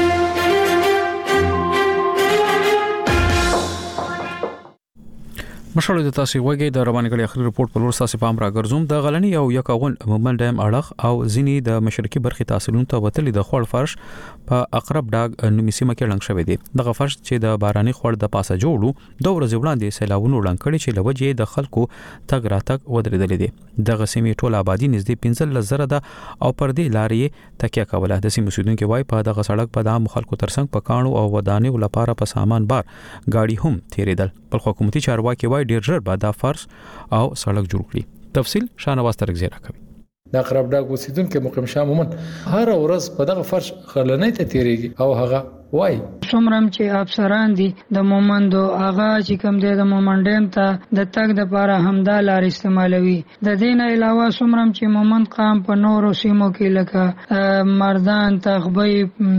مشال د تاسو وګړي د رواني غړي اخري رپورت په لور ساسي پام را ګرځوم. د غلنی او یکاون مومن ډیم اړه او ځینی د مشرقي برخې تحصیلونو ته وتلي د خوړ فرش په اقرب ډاګ نومي سیمه کې لنګ شوی دی. دغه فرش چې د باراني خوړ د پاسه جوړو د ورځې وړاندې سیلاوونو لنګ کړي چې لوجې د خلکو تګ راتګ ودرېدل دي. دغه سیمه ټول آبادی نږدې پنځه لزره ده او پر دې لارې تکیه کوله. د سیمه سودونکو وای په دغه سړک په دام خلکو ترڅنګ په کانو او ودانیو لپاره په سامان بار گاډي هم تیریدل. بل حکومتي چارواکي وای ډیر ژر به دا فرش او سړک جوړ کړي. تفصیل شانواز ترګزی راکوي. د اقرب ډاګ اوسیدونکو مقیم شاه مومن هر ورځ په دغه فرش خلنۍ ته تیریږي او هغه وای څومره چې افسران دي د مومندو هغه چې کوم دی د مومند ډیم ته د تګ د لپاره همدا لار استعمالوي. د دې نه علاوه څومره چې مومند قام په نورو سیمو کې لکه مردان، تخبی،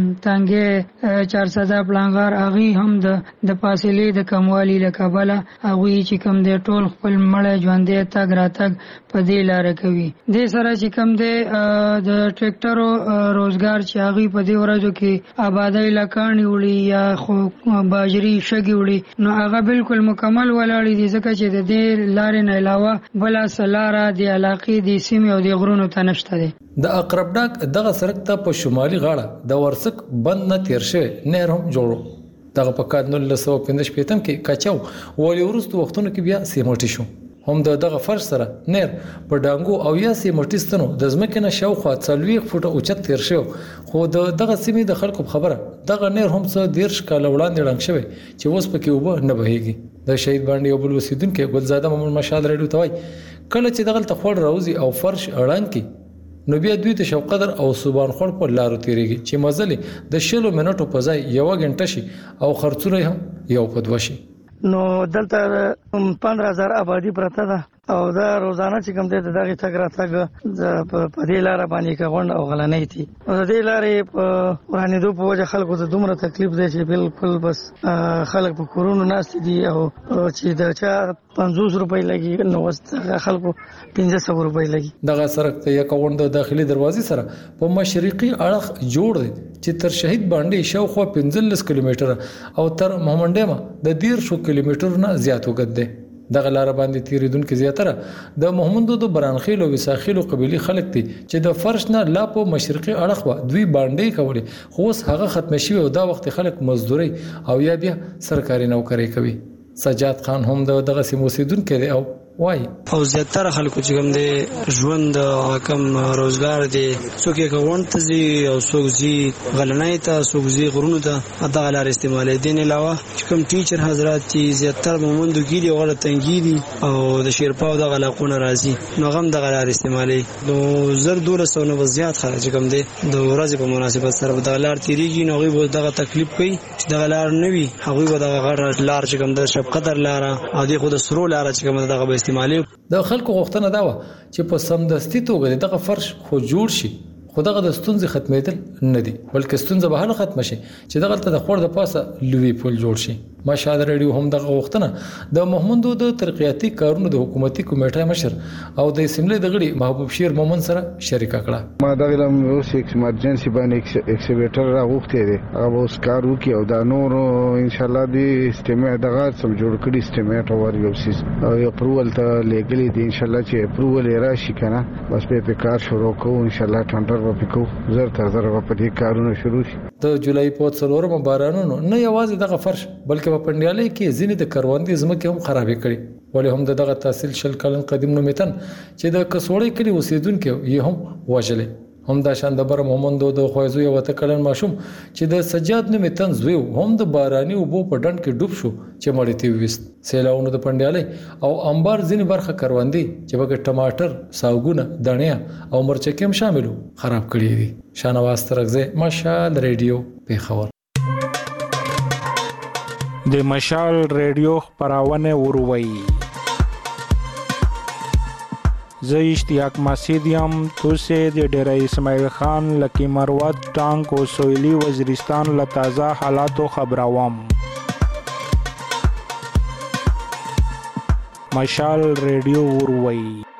تنګي، چارسده، پلانغار هغه هم د د فاصلې د کموالي لکه بل هغه چې کوم دی ټول خپل مړ ژوندې تګ راتګ په دې لار کوي. د سره چې کوم دی د ټریکټرو روزګار چې هغه په دې ورځو کې آبادی لکه کانی وړي یا خو باجری شګي وړي نو هغه بالکل مکمل ولاړ دي ځکه چې د دې لارې نه علاوه بل سلاره د علاقې د سیمې او د غرونو ته نشته دي. د اقرب ډاګ دغه سړک ته په شمالي غاړه د ورسک بند نه تیر شوی نهر هم جوړو. دغه په کال نولس سوه پنځه شپېتم کې کاچاو ولې وروسته وختونو کې بیا سیمټي شو. هم د دغه فرش سره نهر په ډانګو او یا سیمټي ستنو د ځمکې نه شاوخوا څلوېښت فوټه اوچت تیر شو. خو د دغه سیمې د خلکو خبره دغه نهر هم څه دیرش کاله وړاندې ړنګ شوی چې اوس پکې اوبه نه بهیږي. د شهید باندې یو بل اوسیدونکو ګلزاده مومن مشال ریډیو ته وایي کله چې دغه تخوړ راوځي او فرش اړان کی نو بیا دوی ته شو قدر او صوبان خور په لارو تیریږي چې مزلې د شلو منټو په ځای یو غنټه شي او خرڅونه هم یو پدوشي. نو دلته پندرہ هزار آبادی پرته ده او دا روزانه چې کوم دی دغه تګ راتګ د په دې لار باندې کغوند او غلنۍ دي. او د دې لارې په ورانېدو په وجه خلکو ته دومره تکلیف دی چې بالکل بس خلک په کورونو ناست دي او چې د چا پنځوس روپۍ لګي نو واست خلکو پنځه سوه روپۍ لګي. دغه سړک ته یو کغوند د داخلي دروازې سره په مشرقي اړخ جوړ دی چې تر شهید باندې شاوخوا پنځلس کیلومتره او تر محمدډیمه د ډیر شو کیلومتر نه زیات وګد دی. دغه لار باندې تیریدونکو زیاتره د محمدو د برانخیل او وساخیل قبيلي خلک دي چې د فرش نه لا په مشرقي اړخ و دوی باندې کولې خو اوس هغه ختم شوی او دا وخت خلک مزدوري او یا بیا سرکاري نوکری کوي. سجاد خان هم دغه سیمو اوسیدونکو دی او وای او زیاتره خلکو چې کوم دي ژوند کم روزګار دي څوک یې کوونت دي او څوک زی غلنۍ ته څوک زی غرونو ته دغه لار استعمال دي. نه علاوه چې کوم ټیچر حضرات چې زیاتره مومندو کې دي غره تنګي دي او د شیرپاو دغه علاقونه راځي نو غم دغه لار استعمالي نو زر دولس او نو زیات خلک چې کوم دي د ورځې په مناسبت سره دغه لار تیریږي نو غوي دغه تکلیف کوي چې دغه لار نه وي هغه دغه غره لار چې کوم د شپ قدر لار او د خود سرو لار چې کوم دغه د خلکو غوښتنه دا و چې په سمدستي توګه دغه فرش خو جوړ شي خو دغه د ستونزې ختمېدل نه دي بلکې ستونزه به هله ختم شي چې دغه ته د خور د پاسه لوی پل جوړ شي. مشال ریډیو هم دغه غوښتنه د محمدو د ترقیاتي کارونو د حکومتي کمیټې مشر او د اسمبلی د غړي محبوب شیر مومن سره شریکه کړه. ما دغه لم اوس ایمرجنسي باندې ایکسیویټر راغوښته دي هغه اوس کار وکي او دا نور ان شاء الله د استعمال دغه سم جوړ کړي استعمال اور یو سیس او اپروول ته لګلې دي ان شاء الله چې اپروول راشي کنه بس په کار شروع کوو ان شاء الله ټانټر په کو زر تر زر په دې کارونه شروع شي. د جولای په څلورم بارانونو نه یوازې دغه فرش بلکې په پندیالۍ کې ځینې د کروندې ځمکې هم خرابې کړي ولې هم دغه تحصیل شل کلن قدیم نومیتن چې د کسوړې کلی اوسیدونکو یې هم وژلې. هم دا شان د بر مومندو د خوازو یو تکلن ماشوم چې د سجاد نومیتن زوی هم د باراني وبو په ډند کې ډوب شو چې مړی تی وست. سیلاونو د پندیالۍ او انبار ځینې برخه کروندې چې بګ ټماټر، ساوګونه، دڼیا او مرچکیم شاملو خراب کړي دي. شانواز ترغزه مشال ریډیو پیښور. د مشال ریډیو خبرونه وروي. زه اشتیاق مسیدیم توسه د ډیره اسماعیل خان لکی مروت ټانک او سویلی وزیرستان له تازه حالاتو خبروم. مشال ریډیو وروي.